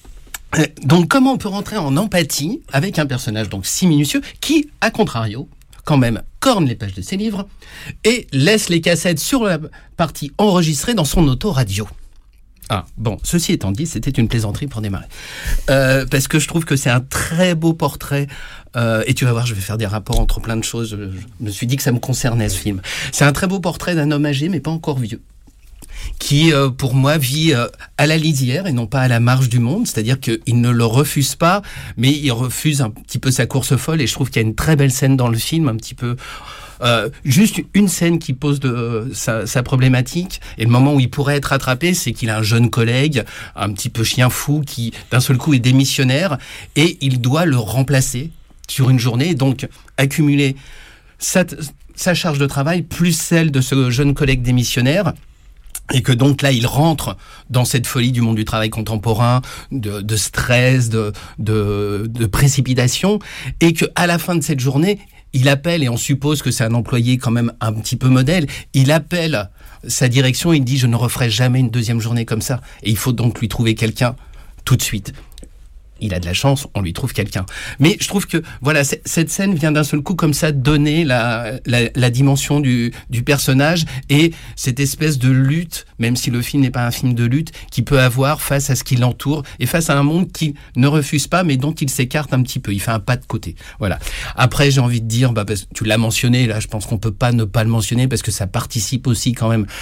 Donc, comment on peut rentrer en empathie avec un personnage donc si minutieux qui, à contrario, quand même corne les pages de ses livres et laisse les cassettes sur la partie enregistrée dans son autoradio. Ah, bon, ceci étant dit, c'était une plaisanterie pour démarrer. Euh, parce que je trouve que c'est un très beau portrait, euh, et tu vas voir, je vais faire des rapports entre plein de choses, je, je me suis dit que ça me concernait, ce film. C'est un très beau portrait d'un homme âgé, mais pas encore vieux, qui, euh, pour moi, vit euh, à la lisière et non pas à la marge du monde, c'est-à-dire qu'il ne le refuse pas, mais il refuse un petit peu sa course folle, et je trouve qu'il y a une très belle scène dans le film, un petit peu... Euh, juste une scène qui pose de, euh, sa, sa problématique, et le moment où il pourrait être attrapé, c'est qu'il a un jeune collègue, un petit peu chien fou, qui d'un seul coup est démissionnaire, et il doit le remplacer sur une journée, et donc accumuler sa, sa charge de travail plus celle de ce jeune collègue démissionnaire. Et que donc là, il rentre dans cette folie du monde du travail contemporain, de, de stress, de, de, de précipitation, et que à la fin de cette journée, il appelle, et on suppose que c'est un employé quand même un petit peu modèle, il appelle sa direction et il dit « Je ne referai jamais une deuxième journée comme ça ». Et il faut donc lui trouver quelqu'un tout de suite. Il a de la chance, on lui trouve quelqu'un. Mais je trouve que voilà, c- cette scène vient d'un seul coup comme ça donner la, la, la dimension du, du personnage et cette espèce de lutte, même si le film n'est pas un film de lutte, qu'il peut avoir face à ce qui l'entoure et face à un monde qui ne refuse pas, mais dont il s'écarte un petit peu. Il fait un pas de côté. Voilà. Après, j'ai envie de dire, bah, parce que tu l'as mentionné, là, je pense qu'on peut pas ne pas le mentionner parce que ça participe aussi quand même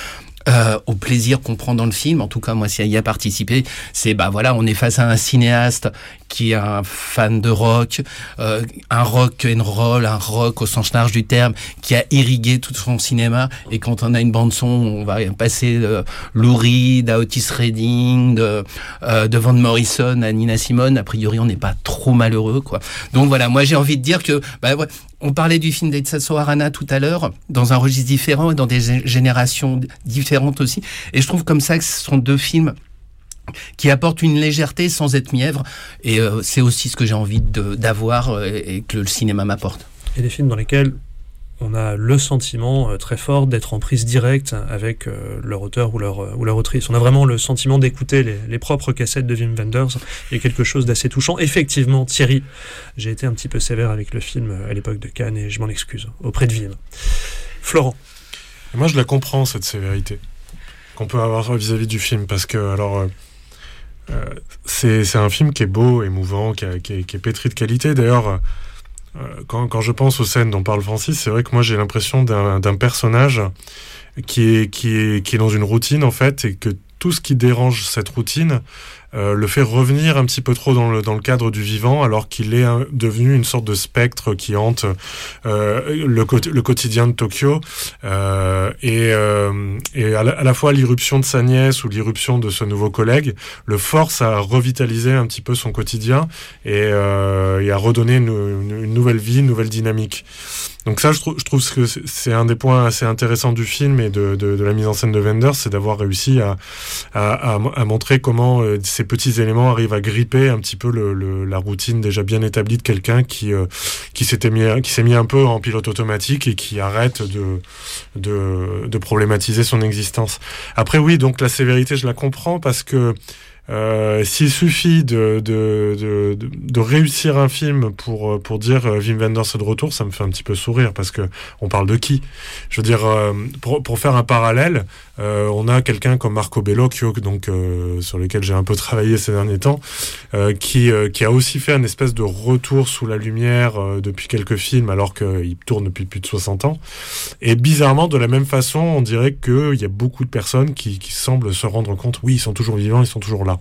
Euh, au plaisir qu'on prend dans le film, en tout cas moi si y a participé, c'est bah voilà, on est face à un cinéaste qui est un fan de rock, euh, un rock and roll, un rock au sens large du terme, qui a irrigué tout son cinéma, et quand on a une bande son, on va passer de Lou Reed à Otis Redding, de, euh, de Van Morrison à Nina Simone, a priori on n'est pas trop malheureux quoi. Donc voilà, moi j'ai envie de dire que bah, ouais, on parlait du film d'Etsaso Arana tout à l'heure, dans un registre différent et dans des g- générations différentes aussi. Et je trouve comme ça que ce sont deux films qui apportent une légèreté sans être mièvre. Et euh, c'est aussi ce que j'ai envie de, d'avoir euh, et que le cinéma m'apporte. Et des films dans lesquels on a le sentiment euh, très fort d'être en prise directe avec euh, leur auteur ou leur, euh, ou leur autrice. On a vraiment le sentiment d'écouter les, les propres cassettes de Wim Wenders. Il y a quelque chose d'assez touchant. Effectivement, Thierry, j'ai été un petit peu sévère avec le film à l'époque de Cannes et je m'en excuse auprès de Wim. Florent. Et moi, je la comprends, cette sévérité qu'on peut avoir vis-à-vis du film, parce que alors euh, euh, c'est, c'est un film qui est beau, émouvant, qui, a, qui, est, qui est pétri de qualité. D'ailleurs, euh, Quand, quand je pense aux scènes dont parle Francis, c'est vrai que moi j'ai l'impression d'un, d'un personnage qui est, qui, est, qui est dans une routine en fait, et que tout ce qui dérange cette routine euh, le fait revenir un petit peu trop dans le, dans le cadre du vivant, alors qu'il est un, devenu une sorte de spectre qui hante euh, le, le quotidien de Tokyo, euh, et, euh, et à, la, à la fois l'irruption de sa nièce ou l'irruption de ce nouveau collègue le force à revitaliser un petit peu son quotidien et, euh, et à redonner une, une, une nouvelle vie, une nouvelle dynamique. Donc ça, je trouve, je trouve que c'est un des points assez intéressants du film et de, de, de la mise en scène de Wenders, c'est d'avoir réussi à, à, à, à montrer comment euh, ces petits éléments arrivent à gripper un petit peu le, le, la routine déjà bien établie de quelqu'un qui, euh, qui, s'était mis, qui s'est mis un peu en pilote automatique et qui arrête de, de, de problématiser son existence. Après oui, donc la sévérité, je la comprends parce que Euh, s'il suffit de, de, de, de, de réussir un film pour, pour dire euh, Wim Wenders est de retour, ça me fait un petit peu sourire parce que on parle de qui ? Je veux dire, euh, pour, pour faire un parallèle, euh, on a quelqu'un comme Marco Bellocchio, donc, euh, sur lequel j'ai un peu travaillé ces derniers temps, euh, qui, euh, qui a aussi fait un espèce de retour sous la lumière euh, depuis quelques films alors qu'il tourne depuis plus de soixante ans. Et bizarrement, de la même façon, on dirait qu'il y a beaucoup de personnes qui, qui semblent se rendre compte, oui, ils sont toujours vivants, ils sont toujours là.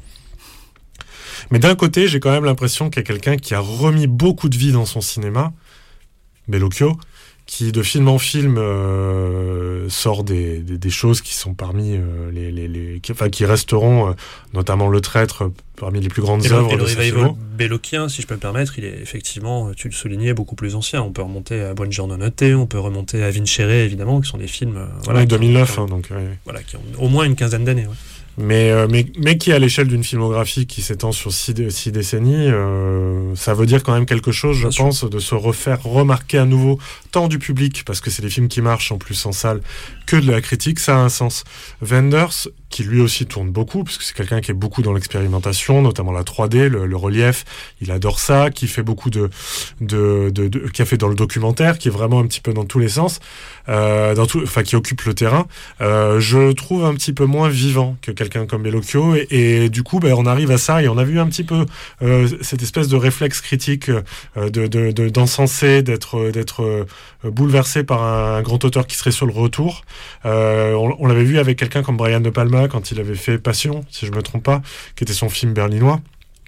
Mais d'un côté, j'ai quand même l'impression qu'il y a quelqu'un qui a remis beaucoup de vie dans son cinéma, Bellocchio, qui de film en film euh, sort des, des, des choses qui sont parmi euh, les, les, les qui, enfin, qui resteront, euh, notamment Le Traître, parmi les plus grandes et œuvres le, et de le ce revival film. bellockien, si je peux me permettre, il est effectivement, tu le soulignais, beaucoup plus ancien. On peut remonter à Buongiorno Notte, on peut remonter à Vincere, évidemment, qui sont des films euh, voilà, ouais, qui deux mille neuf, ont, hein, donc ouais. Voilà, qui ont au moins une quinzaine d'années. Ouais. Mais, euh, mais, mais qui, à l'échelle d'une filmographie qui s'étend sur six, six décennies, euh, ça veut dire quand même quelque chose, je Bien pense, sûr. de se refaire remarquer à nouveau, tant du public, parce que c'est des films qui marchent en plus en salle, que de la critique, ça a un sens. Wenders, qui lui aussi tourne beaucoup, parce que c'est quelqu'un qui est beaucoup dans l'expérimentation, notamment la trois D, le, le relief, il adore ça, qui fait beaucoup de, de, de, de, qui a fait dans le documentaire, qui est vraiment un petit peu dans tous les sens, euh, dans tout, enfin, qui occupe le terrain, euh, je le trouve un petit peu moins vivant que quelqu'un comme Bellocchio, et, et du coup, ben, on arrive à ça, et on a vu un petit peu euh, cette espèce de réflexe critique, euh, de, de, de, d'encenser, d'être, d'être euh, bouleversé par un, un grand auteur qui serait sur le retour. Euh, on, on l'avait vu avec quelqu'un comme Brian De Palma, quand il avait fait Passion, si je me trompe pas, qui était son film berlinois.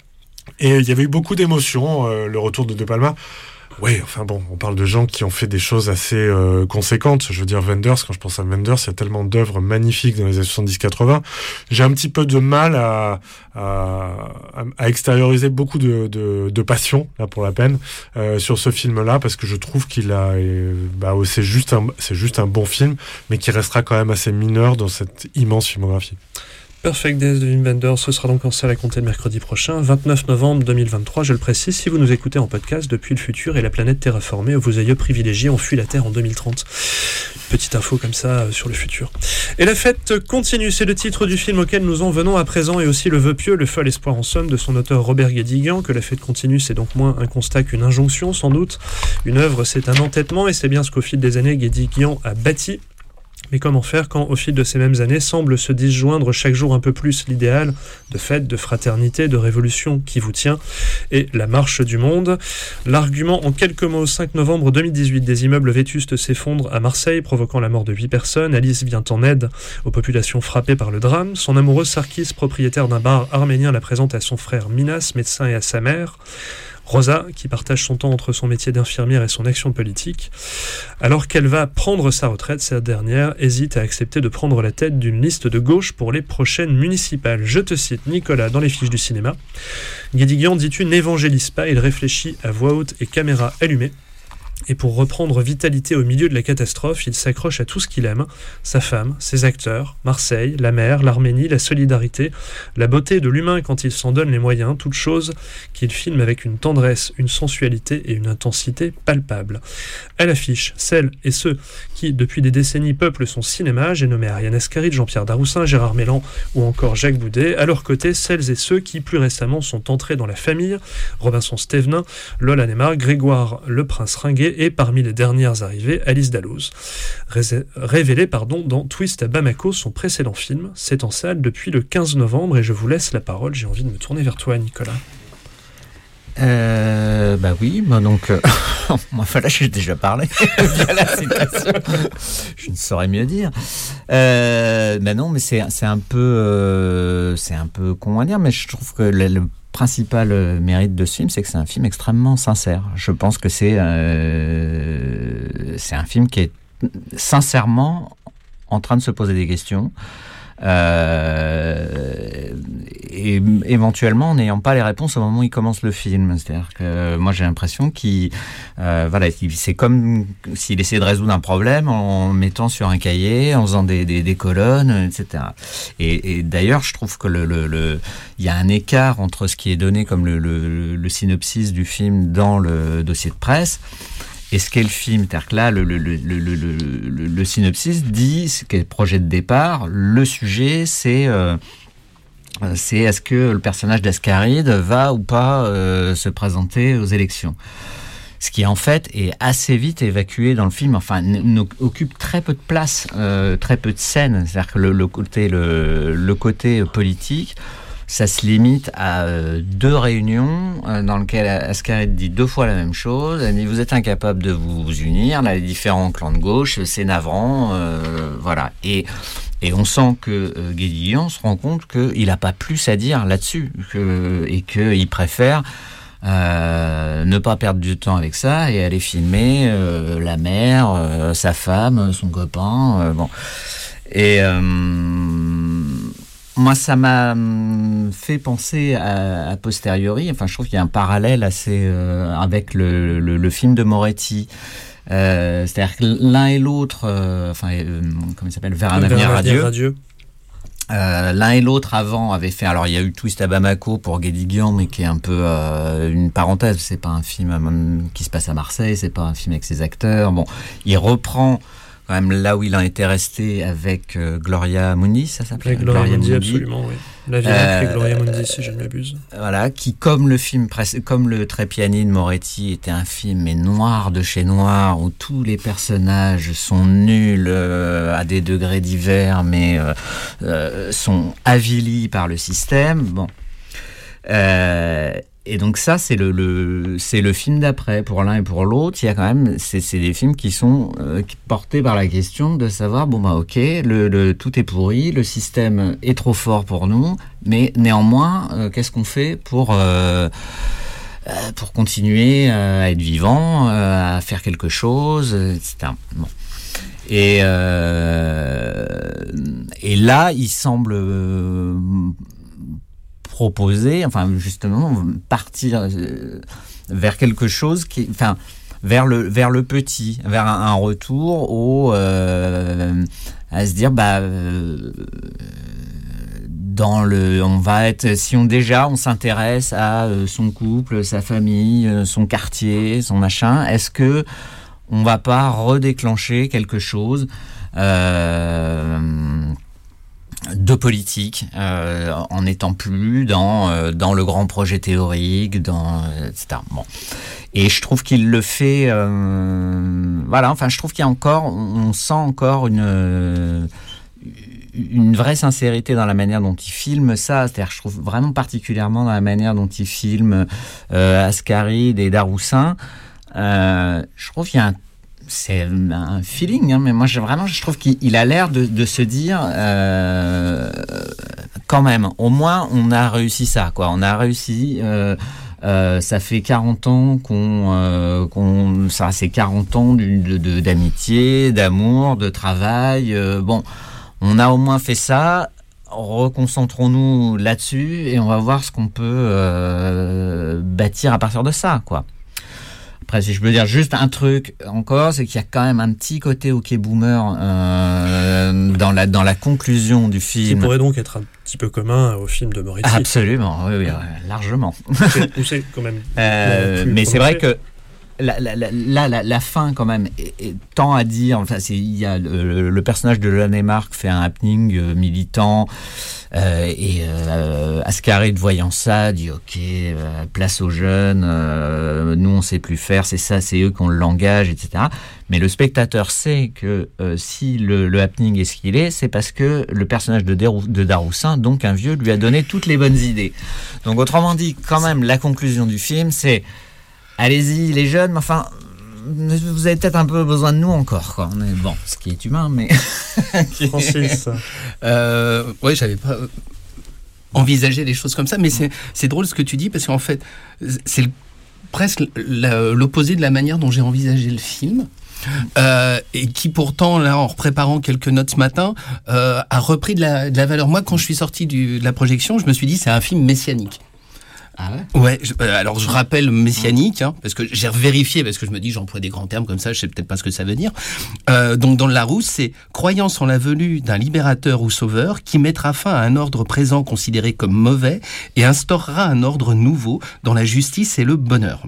Et il y avait eu beaucoup d'émotions, euh, le retour de De Palma. Oui, enfin bon, on parle de gens qui ont fait des choses assez euh, conséquentes. Je veux dire, Wenders, quand je pense à Wenders, il y a tellement d'œuvres magnifiques dans les années soixante-dix quatre-vingts. J'ai un petit peu de mal à, à, à extérioriser beaucoup de, de, de passion, là, pour la peine, euh, sur ce film-là, parce que je trouve qu'il a, euh, bah, c'est juste un, c'est juste un bon film, mais qui restera quand même assez mineur dans cette immense filmographie. Perfect Days de Wim Wenders, ce sera donc en salle à compter de mercredi prochain, vingt-neuf novembre deux mille vingt-trois, je le précise, si vous nous écoutez en podcast depuis le futur et la planète terraformée, où vos aïeux privilégiés ont fui la Terre en deux mille trente. Petite info comme ça euh, sur le futur. Et la fête continue, c'est le titre du film auquel nous en venons à présent, et aussi le vœu pieux, le fol espoir en somme de son auteur Robert Guédiguian. Que la fête continue, c'est donc moins un constat qu'une injonction sans doute. Une œuvre, c'est un entêtement, et c'est bien ce qu'au fil des années Guédiguian a bâti. Mais comment faire quand, au fil de ces mêmes années, semble se disjoindre chaque jour un peu plus l'idéal de fête, de fraternité, de révolution qui vous tient et la marche du monde. L'argument en quelques mots, cinq novembre deux mille dix-huit, des immeubles vétustes s'effondrent à Marseille, provoquant la mort de huit personnes. Alice vient en aide aux populations frappées par le drame. Son amoureux Sarkis, propriétaire d'un bar arménien, la présente à son frère Minas, médecin, et à sa mère Rosa, qui partage son temps entre son métier d'infirmière et son action politique. Alors qu'elle va prendre sa retraite, cette dernière hésite à accepter de prendre la tête d'une liste de gauche pour les prochaines municipales. Je te cite Nicolas dans les fiches du cinéma. Guédiguian, dis-tu, n'évangélise pas, il réfléchit à voix haute et caméra allumée. Et pour reprendre vitalité au milieu de la catastrophe, il s'accroche à tout ce qu'il aime, sa femme, ses acteurs, Marseille, la mer, l'Arménie, la solidarité, la beauté de l'humain quand il s'en donne les moyens, toutes choses qu'il filme avec une tendresse, une sensualité et une intensité palpables. À l'affiche, celles et ceux qui, depuis des décennies, peuplent son cinéma, j'ai nommé Ariane Ascaride, Jean-Pierre Daroussin, Gérard Mélan ou encore Jacques Boudet. À leur côté, celles et ceux qui, plus récemment, sont entrés dans la famille, Robinson Stevenin, Lola Neymar, Grégoire Le Prince Ringuet, et parmi les dernières arrivées, Alice Dalloz, Ré- révélée pardon, dans Twist à Bamako, son précédent film. C'est en salle depuis le quinze novembre et je vous laisse la parole. J'ai envie de me tourner vers toi, Nicolas. Euh, bah oui, bah donc, euh, moi, voilà, j'ai déjà parlé via la citation. Je ne saurais mieux dire. Euh, bah non, mais c'est, c'est un peu, euh, c'est un peu con à dire, mais je trouve que le, le principal mérite de ce film, c'est que c'est un film extrêmement sincère. Je pense que c'est, euh, c'est un film qui est sincèrement en train de se poser des questions. Euh, et éventuellement en n'ayant pas les réponses au moment où il commence le film. C'est-à-dire que moi j'ai l'impression qu'il euh, voilà, c'est comme s'il essayait de résoudre un problème en mettant sur un cahier, en faisant des, des, des colonnes, et cetera. Et, et d'ailleurs je trouve que le, le, le, il y a un écart entre ce qui est donné comme le, le, le synopsis du film dans le dossier de presse et ce qu'est le film. C'est-à-dire que là, le, le, le, le, le, le, le synopsis dit ce qu'est le projet de départ. Le sujet, c'est, euh, c'est est-ce que le personnage d'Ascaride va ou pas euh, se présenter aux élections. Ce qui, en fait, est assez vite évacué dans le film. Enfin, n- n- occupe très peu de place, euh, très peu de scènes. C'est-à-dire que le, le, côté, le, le côté politique, ça se limite à euh, deux réunions euh, dans lesquelles Ascaride dit deux fois la même chose. Elle dit vous êtes incapable de vous unir, là les différents clans de gauche, c'est navrant, euh, voilà. Et et on sent que euh, Guédiguian se rend compte qu'il n'a pas plus à dire là-dessus que, et qu'il préfère euh, ne pas perdre du temps avec ça et aller filmer euh, la mère, euh, sa femme, son copain, euh, bon. Et euh, moi, ça m'a fait penser à, à posteriori. Enfin, je trouve qu'il y a un parallèle assez euh, avec le, le, le film de Moretti. Euh, c'est-à-dire que l'un et l'autre, euh, enfin, euh, comment il s'appelle, Vers un avenir radieux. radieux. Euh, l'un et l'autre avant avaient fait. Alors, il y a eu Twist à Bamako pour Guédiguian, mais qui est un peu euh, une parenthèse. C'est pas un film euh, qui se passe à Marseille. C'est pas un film avec ses acteurs. Bon, il reprend quand même là où il en était resté avec euh, Gloria Mundi, ça s'appelait Avec Gloria, Gloria Mundi, Mundi, absolument, oui. La vie euh, avec Gloria Mundi, si je ne m'abuse. Voilà, qui comme le film, comme le Trépiani de Moretti était un film mais noir de chez noir, où tous les personnages sont nuls euh, à des degrés divers, mais euh, euh, sont avilis par le système. Bon. Euh, Et donc ça, c'est le, le, c'est le film d'après. Pour l'un et pour l'autre, il y a quand même, c'est, c'est des films qui sont euh, portés par la question de savoir, bon bah ok, le, le, tout est pourri, le système est trop fort pour nous, mais néanmoins, euh, qu'est-ce qu'on fait pour, euh, euh, pour continuer à être vivant, euh, à faire quelque chose, et cetera. Bon. Et, euh, et là, il semble... Euh, proposer, enfin justement partir vers quelque chose qui, enfin vers le vers le petit, vers un, un retour au euh, à se dire bah euh, dans le on va être si on déjà on s'intéresse à euh, son couple, sa famille, euh, son quartier, son machin, est-ce que on va pas redéclencher quelque chose euh, de politique, euh, en n'étant plus dans euh, dans le grand projet théorique, dans euh, et cetera. Bon, et je trouve qu'il le fait. Euh, voilà, enfin, je trouve qu'il y a encore, on sent encore une euh, une vraie sincérité dans la manière dont il filme ça. C'est-à-dire, je trouve vraiment particulièrement dans la manière dont il filme euh, Ascaride et Daroussin. Euh, je trouve qu'il y a un c'est un feeling, hein, mais moi je, vraiment je trouve qu'il a l'air de, de se dire euh, quand même, au moins on a réussi ça, quoi. On a réussi, euh, euh, ça fait quarante ans qu'on, euh, qu'on ça c'est quarante ans de, de, d'amitié, d'amour, de travail. Euh, bon, on a au moins fait ça. Reconcentrons-nous là-dessus et on va voir ce qu'on peut euh, bâtir à partir de ça, quoi. Après, si je peux dire juste un truc encore, c'est qu'il y a quand même un petit côté OK Boomer euh, dans la dans la conclusion du film. Qui pourrait donc être un petit peu commun au film de Moretti. Absolument, oui, oui, largement. C'est, c'est quand même. Euh, mais c'est vrai que la, la, la, la, la, la fin, quand même, est, est, tend à dire. Enfin, c'est, il y a le, le personnage de Jeanne Marc fait un happening euh, militant. Euh, et euh, Ascaride, voyant ça, dit ok, euh, place aux jeunes, euh, nous on sait plus faire, c'est ça, c'est eux qui ont le langage, et cetera. Mais le spectateur sait que euh, si le, le happening est ce qu'il est, c'est parce que le personnage de, Dérou- de Daroussin, donc un vieux, lui a donné toutes les bonnes idées. Donc autrement dit, quand même, la conclusion du film, c'est allez-y les jeunes, mais enfin, vous avez peut-être un peu besoin de nous encore, quoi. Mais bon, ce qui est humain, mais... Francis. euh, ouais, j'avais pas envisagé les choses comme ça, mais c'est, c'est drôle ce que tu dis, parce qu'en fait, c'est le, presque l'opposé de la manière dont j'ai envisagé le film. Euh, et qui pourtant, là, en préparant quelques notes ce matin, euh, a repris de la, de la valeur. Moi, quand je suis sorti du, de la projection, je me suis dit, c'est un film messianique. Ah ouais Ouais, je, euh, alors je rappelle messianique, hein, parce que j'ai vérifié, parce que je me dis j'emploie des grands termes comme ça, je sais peut-être pas ce que ça veut dire. Euh, donc dans le Larousse, c'est croyance en la venue d'un libérateur ou sauveur qui mettra fin à un ordre présent considéré comme mauvais et instaurera un ordre nouveau dans la justice et le bonheur.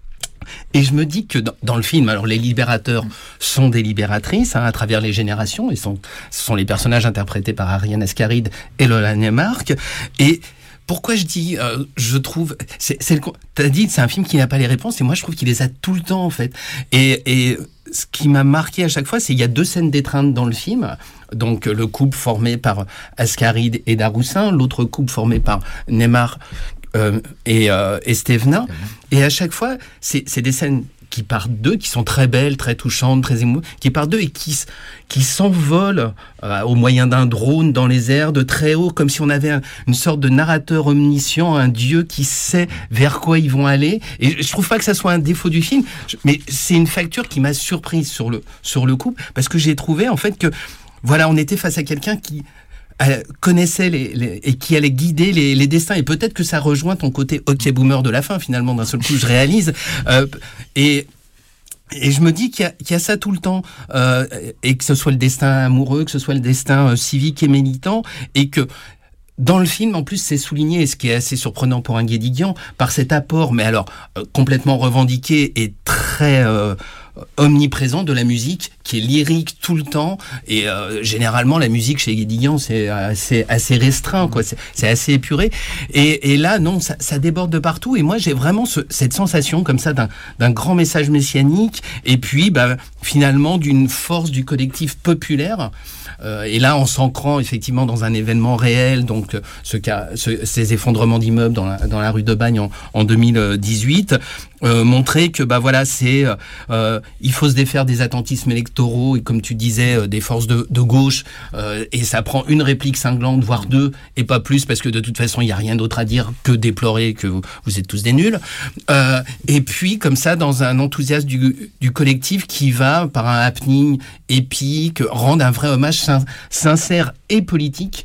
Et je me dis que dans, dans le film, alors les libérateurs sont des libératrices hein, à travers les générations, et sont, ce sont les personnages interprétés par Ariane Ascaride et Lola Neymark, et pourquoi je dis, euh, je trouve, c'est, c'est le, t'as dit, c'est un film qui n'a pas les réponses, et moi je trouve qu'il les a tout le temps en fait. Et, et ce qui m'a marqué à chaque fois, c'est qu'il y a deux scènes d'étreinte dans le film. Donc le couple formé par Ascaride et Daroussin, l'autre couple formé par Neymark euh, et, euh, et Stévenin. Et à chaque fois, c'est, c'est des scènes qui partent d'eux, qui sont très belles, très touchantes, très émouvantes, qui partent d'eux et qui, qui s'envolent euh, au moyen d'un drone dans les airs de très haut, comme si on avait un, une sorte de narrateur omniscient, un dieu qui sait vers quoi ils vont aller. Et je trouve pas que ça soit un défaut du film, mais c'est une facture qui m'a surprise sur le, sur le coup, parce que j'ai trouvé en fait que, voilà, on était face à quelqu'un qui connaissait les, les, et qui allait guider les, les destins, et peut-être que ça rejoint ton côté OK Boomer de la fin, finalement, d'un seul coup je réalise, euh, et Et je me dis qu'il y a, qu'il y a ça tout le temps, euh, et que ce soit le destin amoureux, que ce soit le destin euh, civique et militant, et que dans le film, en plus, c'est souligné, ce qui est assez surprenant pour un Guédiguian, par cet apport, mais alors euh, complètement revendiqué et très euh, omniprésent de la musique, qui est lyrique tout le temps. Et euh, généralement, la musique chez Guédiguian, c'est assez, assez restreint, quoi. C'est, c'est assez épuré. Et, et là, non, ça, ça déborde de partout. Et moi, j'ai vraiment ce, cette sensation comme ça d'un, d'un grand message messianique, et puis bah, finalement d'une force du collectif populaire. Euh, et là, en s'ancrant effectivement dans un événement réel, donc ce cas, ce, ces effondrements d'immeubles dans la, dans la rue de Bagne en, en deux mille dix-huit, euh, montrer que bah voilà, c'est euh, il faut se défaire des attentismes électoraux et comme tu disais euh, des forces de, de gauche, euh, et ça prend une réplique cinglante, voire deux, et pas plus, parce que de toute façon il y a rien d'autre à dire que déplorer que vous, vous êtes tous des nuls. Euh, et puis comme ça, dans un enthousiasme du, du collectif qui va par un happening épique rendre un vrai hommage sin- sincère et politique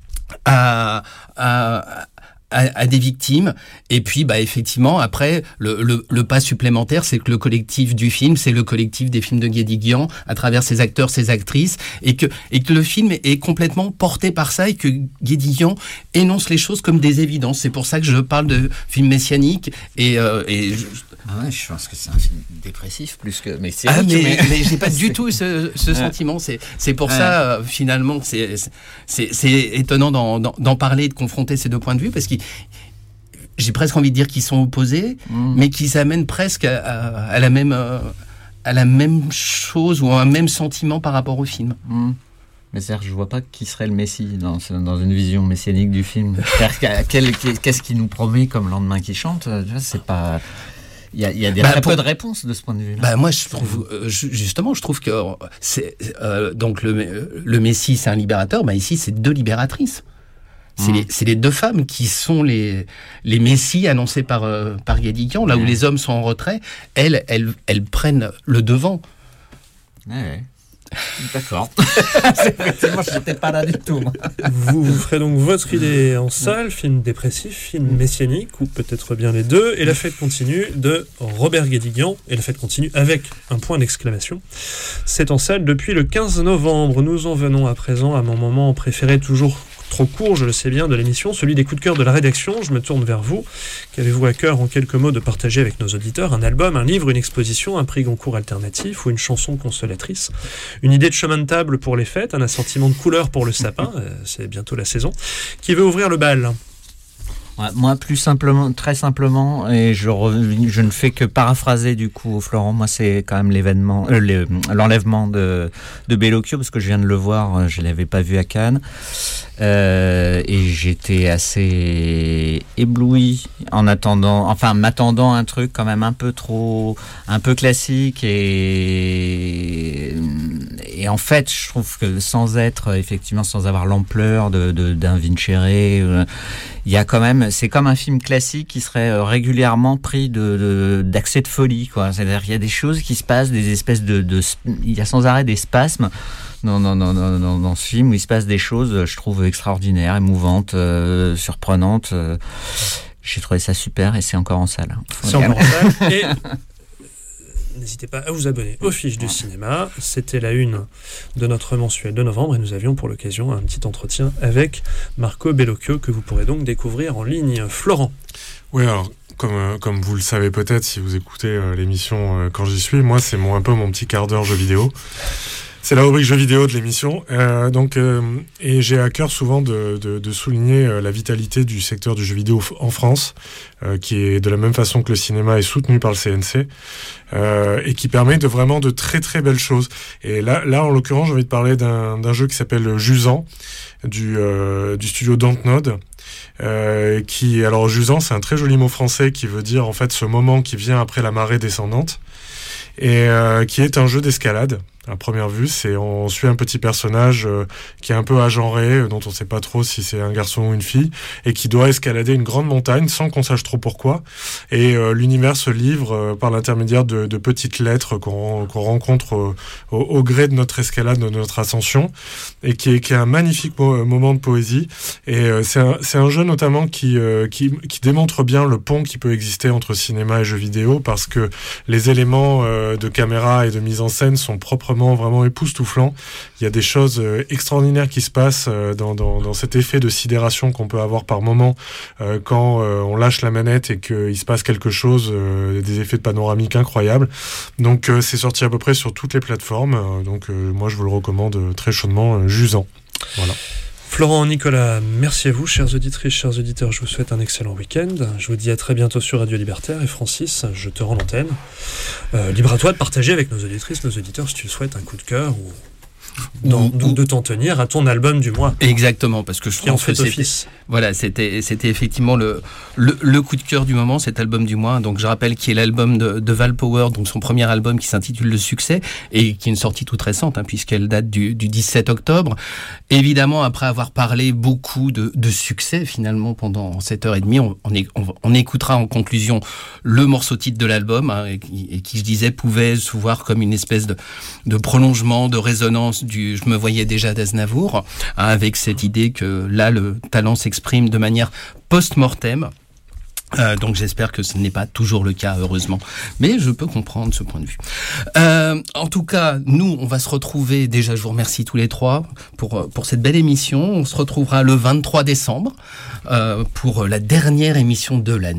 à, à À, à des victimes. Et puis bah effectivement après le, le, le pas supplémentaire, c'est que le collectif du film, c'est le collectif des films de Guédiguian à travers ses acteurs, ses actrices, et que, et que le film est, est complètement porté par ça, et que Guédiguian énonce les choses comme des évidences. C'est pour ça que je parle de film messianique, et, euh, et je, Ah ouais, je pense que c'est un film dépressif plus que. Mais c'est ah, mais, mais... mais j'ai pas du tout ce, ce ouais. sentiment. C'est, c'est pour ouais. ça, euh, finalement, c'est, c'est, c'est étonnant d'en, d'en, d'en parler, de confronter ces deux points de vue, parce que j'ai presque envie de dire qu'ils sont opposés, mmh. mais qui s'amènent presque à, à, à la même. Euh, à la même chose ou à un même sentiment par rapport au film. Mmh. Mais c'est-à-dire, je vois pas qui serait le Messie dans, dans une vision messianique du film. Quel, qu'est-ce qu'il nous promet comme lendemain qui chante? C'est pas. Il y a, il y a des bah, très pour... peu de réponses de ce point de vue. Bah moi, je trouve euh, justement, je trouve que c'est euh, donc le, le Messie, c'est un libérateur. Bah ici, c'est deux libératrices. C'est, mmh. les, c'est les deux femmes qui sont les, les messies annoncés par, euh, par Guédiguian, là mmh. où les hommes sont en retrait, elles, elles, elles prennent le devant. Ouais. D'accord. Effectivement, je n'étais pas là du tout. Moi. Vous, vous ferez donc votre idée en salle, film dépressif, film messianique, ou peut-être bien les deux, et La Fête continue de Robert Guédiguian, et La Fête continue avec un point d'exclamation. C'est en salle depuis le quinze novembre. Nous en venons à présent à mon moment préféré, toujours trop court, je le sais bien, de l'émission, celui des coups de cœur de la rédaction. Je me tourne vers vous. Qu'avez-vous à cœur, en quelques mots, de partager avec nos auditeurs? Un album, un livre, une exposition, un prix Goncourt alternatif ou une chanson consolatrice? Une idée de chemin de table pour les fêtes, un assortiment de couleurs pour le sapin, euh, c'est bientôt la saison. Qui veut ouvrir le bal? Ouais, moi, plus simplement, très simplement, et je, re, je ne fais que paraphraser du coup Florent. Moi, c'est quand même l'événement, euh, le, l'enlèvement de, de Bellocchio, parce que je viens de le voir, je l'avais pas vu à Cannes, euh, et j'étais assez ébloui en attendant, enfin m'attendant à un truc quand même un peu trop, un peu classique, et et en fait, je trouve que sans être effectivement, sans avoir l'ampleur de, de d'un Vincere, euh, il y a quand même, c'est comme un film classique qui serait régulièrement pris de, de d'accès de folie, quoi. C'est-à-dire qu'il y a des choses qui se passent, des espèces de, de il y a sans arrêt des spasmes dans dans dans dans, dans ce film où il se passe des choses, je trouve extraordinaires, émouvantes, euh, surprenantes. Euh, j'ai trouvé ça super et c'est encore en salle. C'est encore en salle. Et n'hésitez pas à vous abonner aux Fiches du cinéma. C'était la une de notre mensuel de novembre et nous avions pour l'occasion un petit entretien avec Marco Bellocchio que vous pourrez donc découvrir en ligne. Florent. Oui, alors comme, euh, comme vous le savez peut-être si vous écoutez euh, l'émission euh, quand j'y suis, moi c'est mon, un peu mon petit quart d'heure jeux vidéo. C'est la rubrique jeux vidéo de l'émission, euh, donc euh, et j'ai à cœur souvent de, de, de souligner euh, la vitalité du secteur du jeu vidéo f- en France, euh, qui est de la même façon que le cinéma est soutenu par le C N C, euh, et qui permet de vraiment de très très belles choses. Et là, là en l'occurrence, j'ai envie de parler d'un, d'un jeu qui s'appelle Jusant, du, euh, du studio Dontnod. Euh, qui, alors Jusant, c'est un très joli mot français qui veut dire en fait ce moment qui vient après la marée descendante, et euh, qui est un jeu d'escalade. À première vue, c'est on suit un petit personnage euh, qui est un peu agenré, euh, dont on ne sait pas trop si c'est un garçon ou une fille, et qui doit escalader une grande montagne sans qu'on sache trop pourquoi. Et euh, l'univers se livre euh, par l'intermédiaire de, de petites lettres qu'on, qu'on rencontre euh, au, au gré de notre escalade, de notre ascension, et qui est, qui est un magnifique mo- moment de poésie. Et euh, c'est, un, c'est un jeu notamment qui, euh, qui, qui démontre bien le pont qui peut exister entre cinéma et jeux vidéo, parce que les éléments euh, de caméra et de mise en scène sont proprement vraiment époustouflant. Il y a des choses euh, extraordinaires qui se passent euh, dans, dans, dans cet effet de sidération qu'on peut avoir par moment euh, quand euh, on lâche la manette et qu'il se passe quelque chose, euh, des effets de panoramique incroyables. Donc euh, c'est sorti à peu près sur toutes les plateformes. Euh, donc euh, moi je vous le recommande euh, très chaudement, euh, Jusant. Voilà. Florent, Nicolas, merci à vous, chères auditrices, chers auditeurs, je vous souhaite un excellent week-end. Je vous dis à très bientôt sur Radio Libertaire. Et Francis, je te rends l'antenne. Euh, libre à toi de partager avec nos auditrices, nos auditeurs, si tu souhaites un coup de cœur ou dans, ou, de t'en tenir à ton album du mois. Exactement, parce que je trouve que c'était, voilà, c'était, c'était effectivement le, le, le coup de cœur du moment, cet album du mois. Donc je rappelle qu'il est l'album de, de Val Power, donc son premier album qui s'intitule Le Succès et qui est une sortie toute récente, hein, puisqu'elle date du, du dix-sept octobre. Évidemment, après avoir parlé beaucoup de, de succès finalement pendant cette heure et demie, on, on, on, on écoutera en conclusion le morceau titre de l'album, hein, et, et qui, je disais, pouvait se voir comme une espèce de, de prolongement, de résonance du Je me voyais déjà d'Aznavour, hein, avec cette idée que là, le talent s'exprime de manière post-mortem. Euh, donc j'espère que ce n'est pas toujours le cas, heureusement, mais je peux comprendre ce point de vue. Euh, en tout cas, nous, on va se retrouver, déjà je vous remercie tous les trois pour, pour cette belle émission. On se retrouvera le vingt-trois décembre euh, pour la dernière émission de l'année.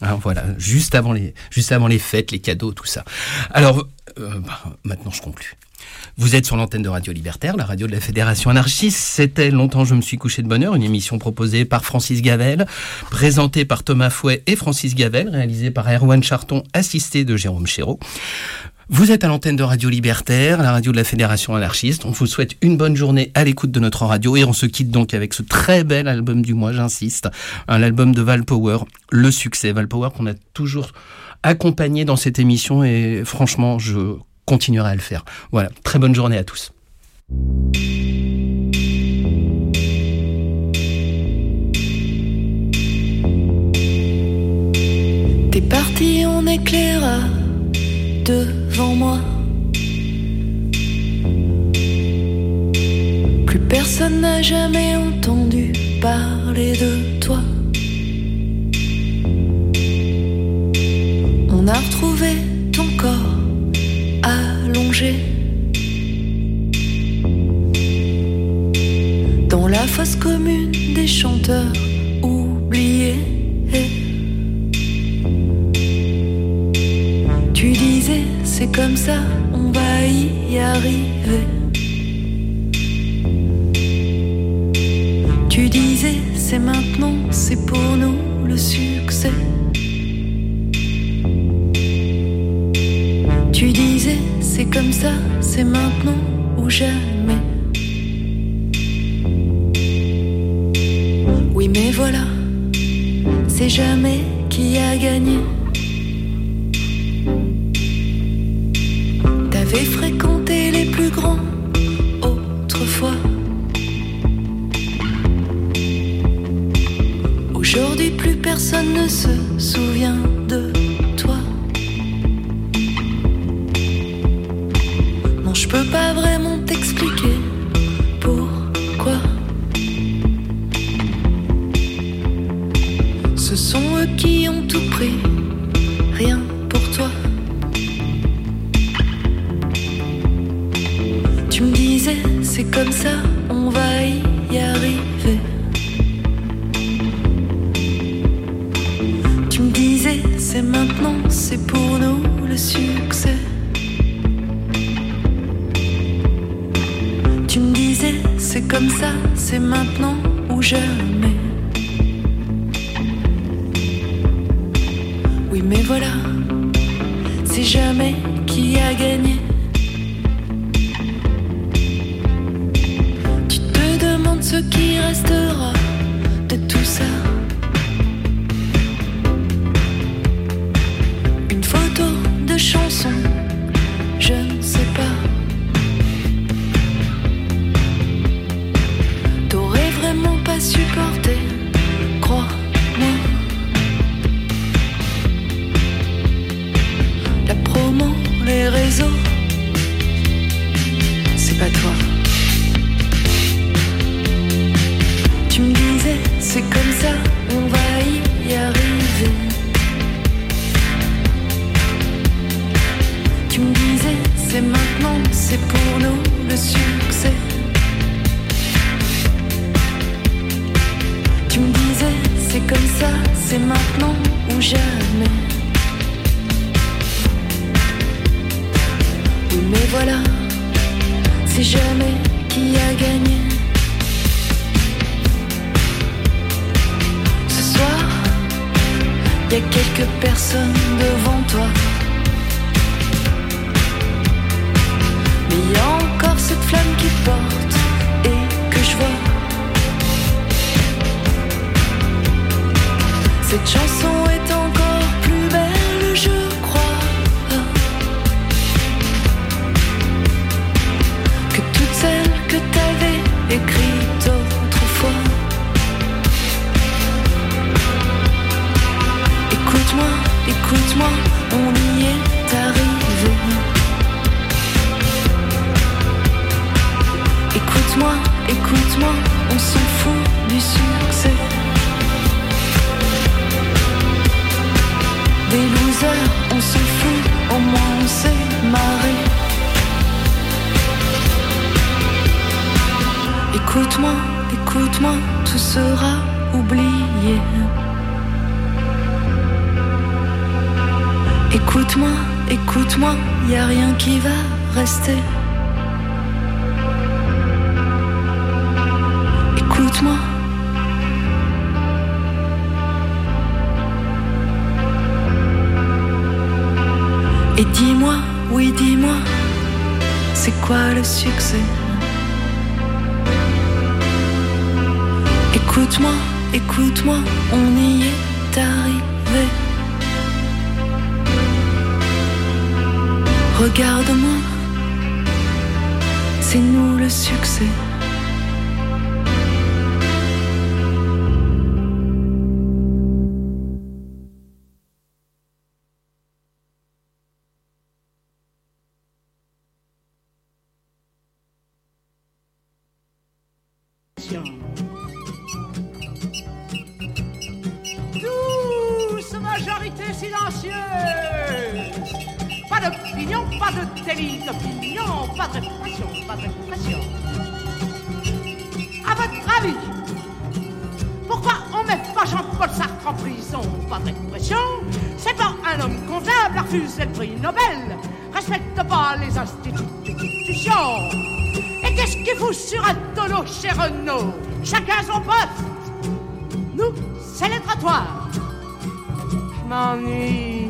Hein, voilà, juste avant les, juste avant les fêtes, les cadeaux, tout ça. Alors, euh, bah, maintenant je conclue. Vous êtes sur l'antenne de Radio Libertaire, la radio de la Fédération Anarchiste. C'était Longtemps je me suis couché de bonne heure, une émission proposée par Francis Gavel, présentée par Thomas Fouet et Francis Gavel, réalisée par Erwan Charton, assisté de Jérôme Chéreau. Vous êtes à l'antenne de Radio Libertaire, la radio de la Fédération Anarchiste. On vous souhaite une bonne journée à l'écoute de notre radio et on se quitte donc avec ce très bel album du mois, j'insiste, un album de Val Power, Le Succès. Val Power qu'on a toujours accompagné dans cette émission et franchement, je continuerai à le faire. Voilà, très bonne journée à tous. T'es parti en éclairage devant moi. Plus personne n'a jamais entendu parler de toi. On a retrouvé ton corps allongé dans la fosse commune des chanteurs oubliés. Tu disais c'est comme ça, on va y arriver. Tu disais c'est maintenant, c'est pour nous le succès. Tu disais c'est comme ça, c'est maintenant ou jamais. Oui mais voilà, c'est jamais qui a gagné. T'avais fréquenté les plus grands autrefois. Aujourd'hui plus personne ne se souvient de toi. Non, je peux pas vraiment t'expliquer pourquoi. Ce sont eux qui ont tout pris, rien pour toi. Tu me disais, c'est comme ça, on va y arriver. Tu me disais, c'est maintenant, c'est pour nous le succès. Tu me disais, c'est comme ça, c'est maintenant ou jamais. Oui mais voilà, c'est jamais qui a gagné. Tu te demandes ce qui restera de tout ça. Une photo de chanson, je ne sais pas. T'aurais vraiment pas supporté, crois-moi. La promo, les réseaux, c'est pas toi. Tu me disais, c'est comme ça, on va y arriver. Tu me disais, c'est maintenant, c'est pour nous le succès. Tu me disais, c'est comme ça, c'est maintenant ou jamais. Oui mais voilà, c'est jamais qui a gagné. Ce soir, y a quelques personnes devant toi. Mais y a encore cette flamme qui porte et que je vois. Cette chanson est encore plus belle, je crois, que toutes celles que t'avais écrites autrefois. Écoute-moi, écoute-moi, on y est arrivé. Écoute-moi, écoute-moi, on s'en fout du succès. Des losers, on s'en fout, au moins on s'est marré. Écoute-moi, écoute-moi, tout sera oublié. Écoute-moi, écoute-moi, y a rien qui va rester. Écoute-moi. Et dis-moi, oui dis-moi, c'est quoi le succès? Écoute-moi, écoute-moi, on y est arrivé. Regarde-moi, c'est nous le succès. Douce majorité silencieuse. Pas d'opinion, pas de délit d'opinion, pas de répression, pas de répression. À votre avis, pourquoi on met pas Jean-Paul Sartre en prison? Pas de répression. C'est pas un homme comptable à refuser le prix Nobel. Respecte pas les institutions. Et qu'est-ce qu'il fout sur un tonneau chez Renault? Chacun son poste. Nous, c'est les trottoirs. Je m'ennuie.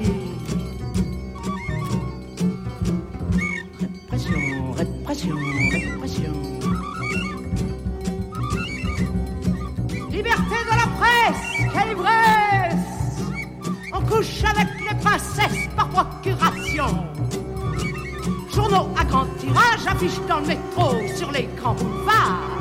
Répression, répression, répression. Liberté de la presse, quelle ivresse! On couche avec les princesses par procuration. Journaux à grand tirage affichent dans le métro, sur les grands boulevards.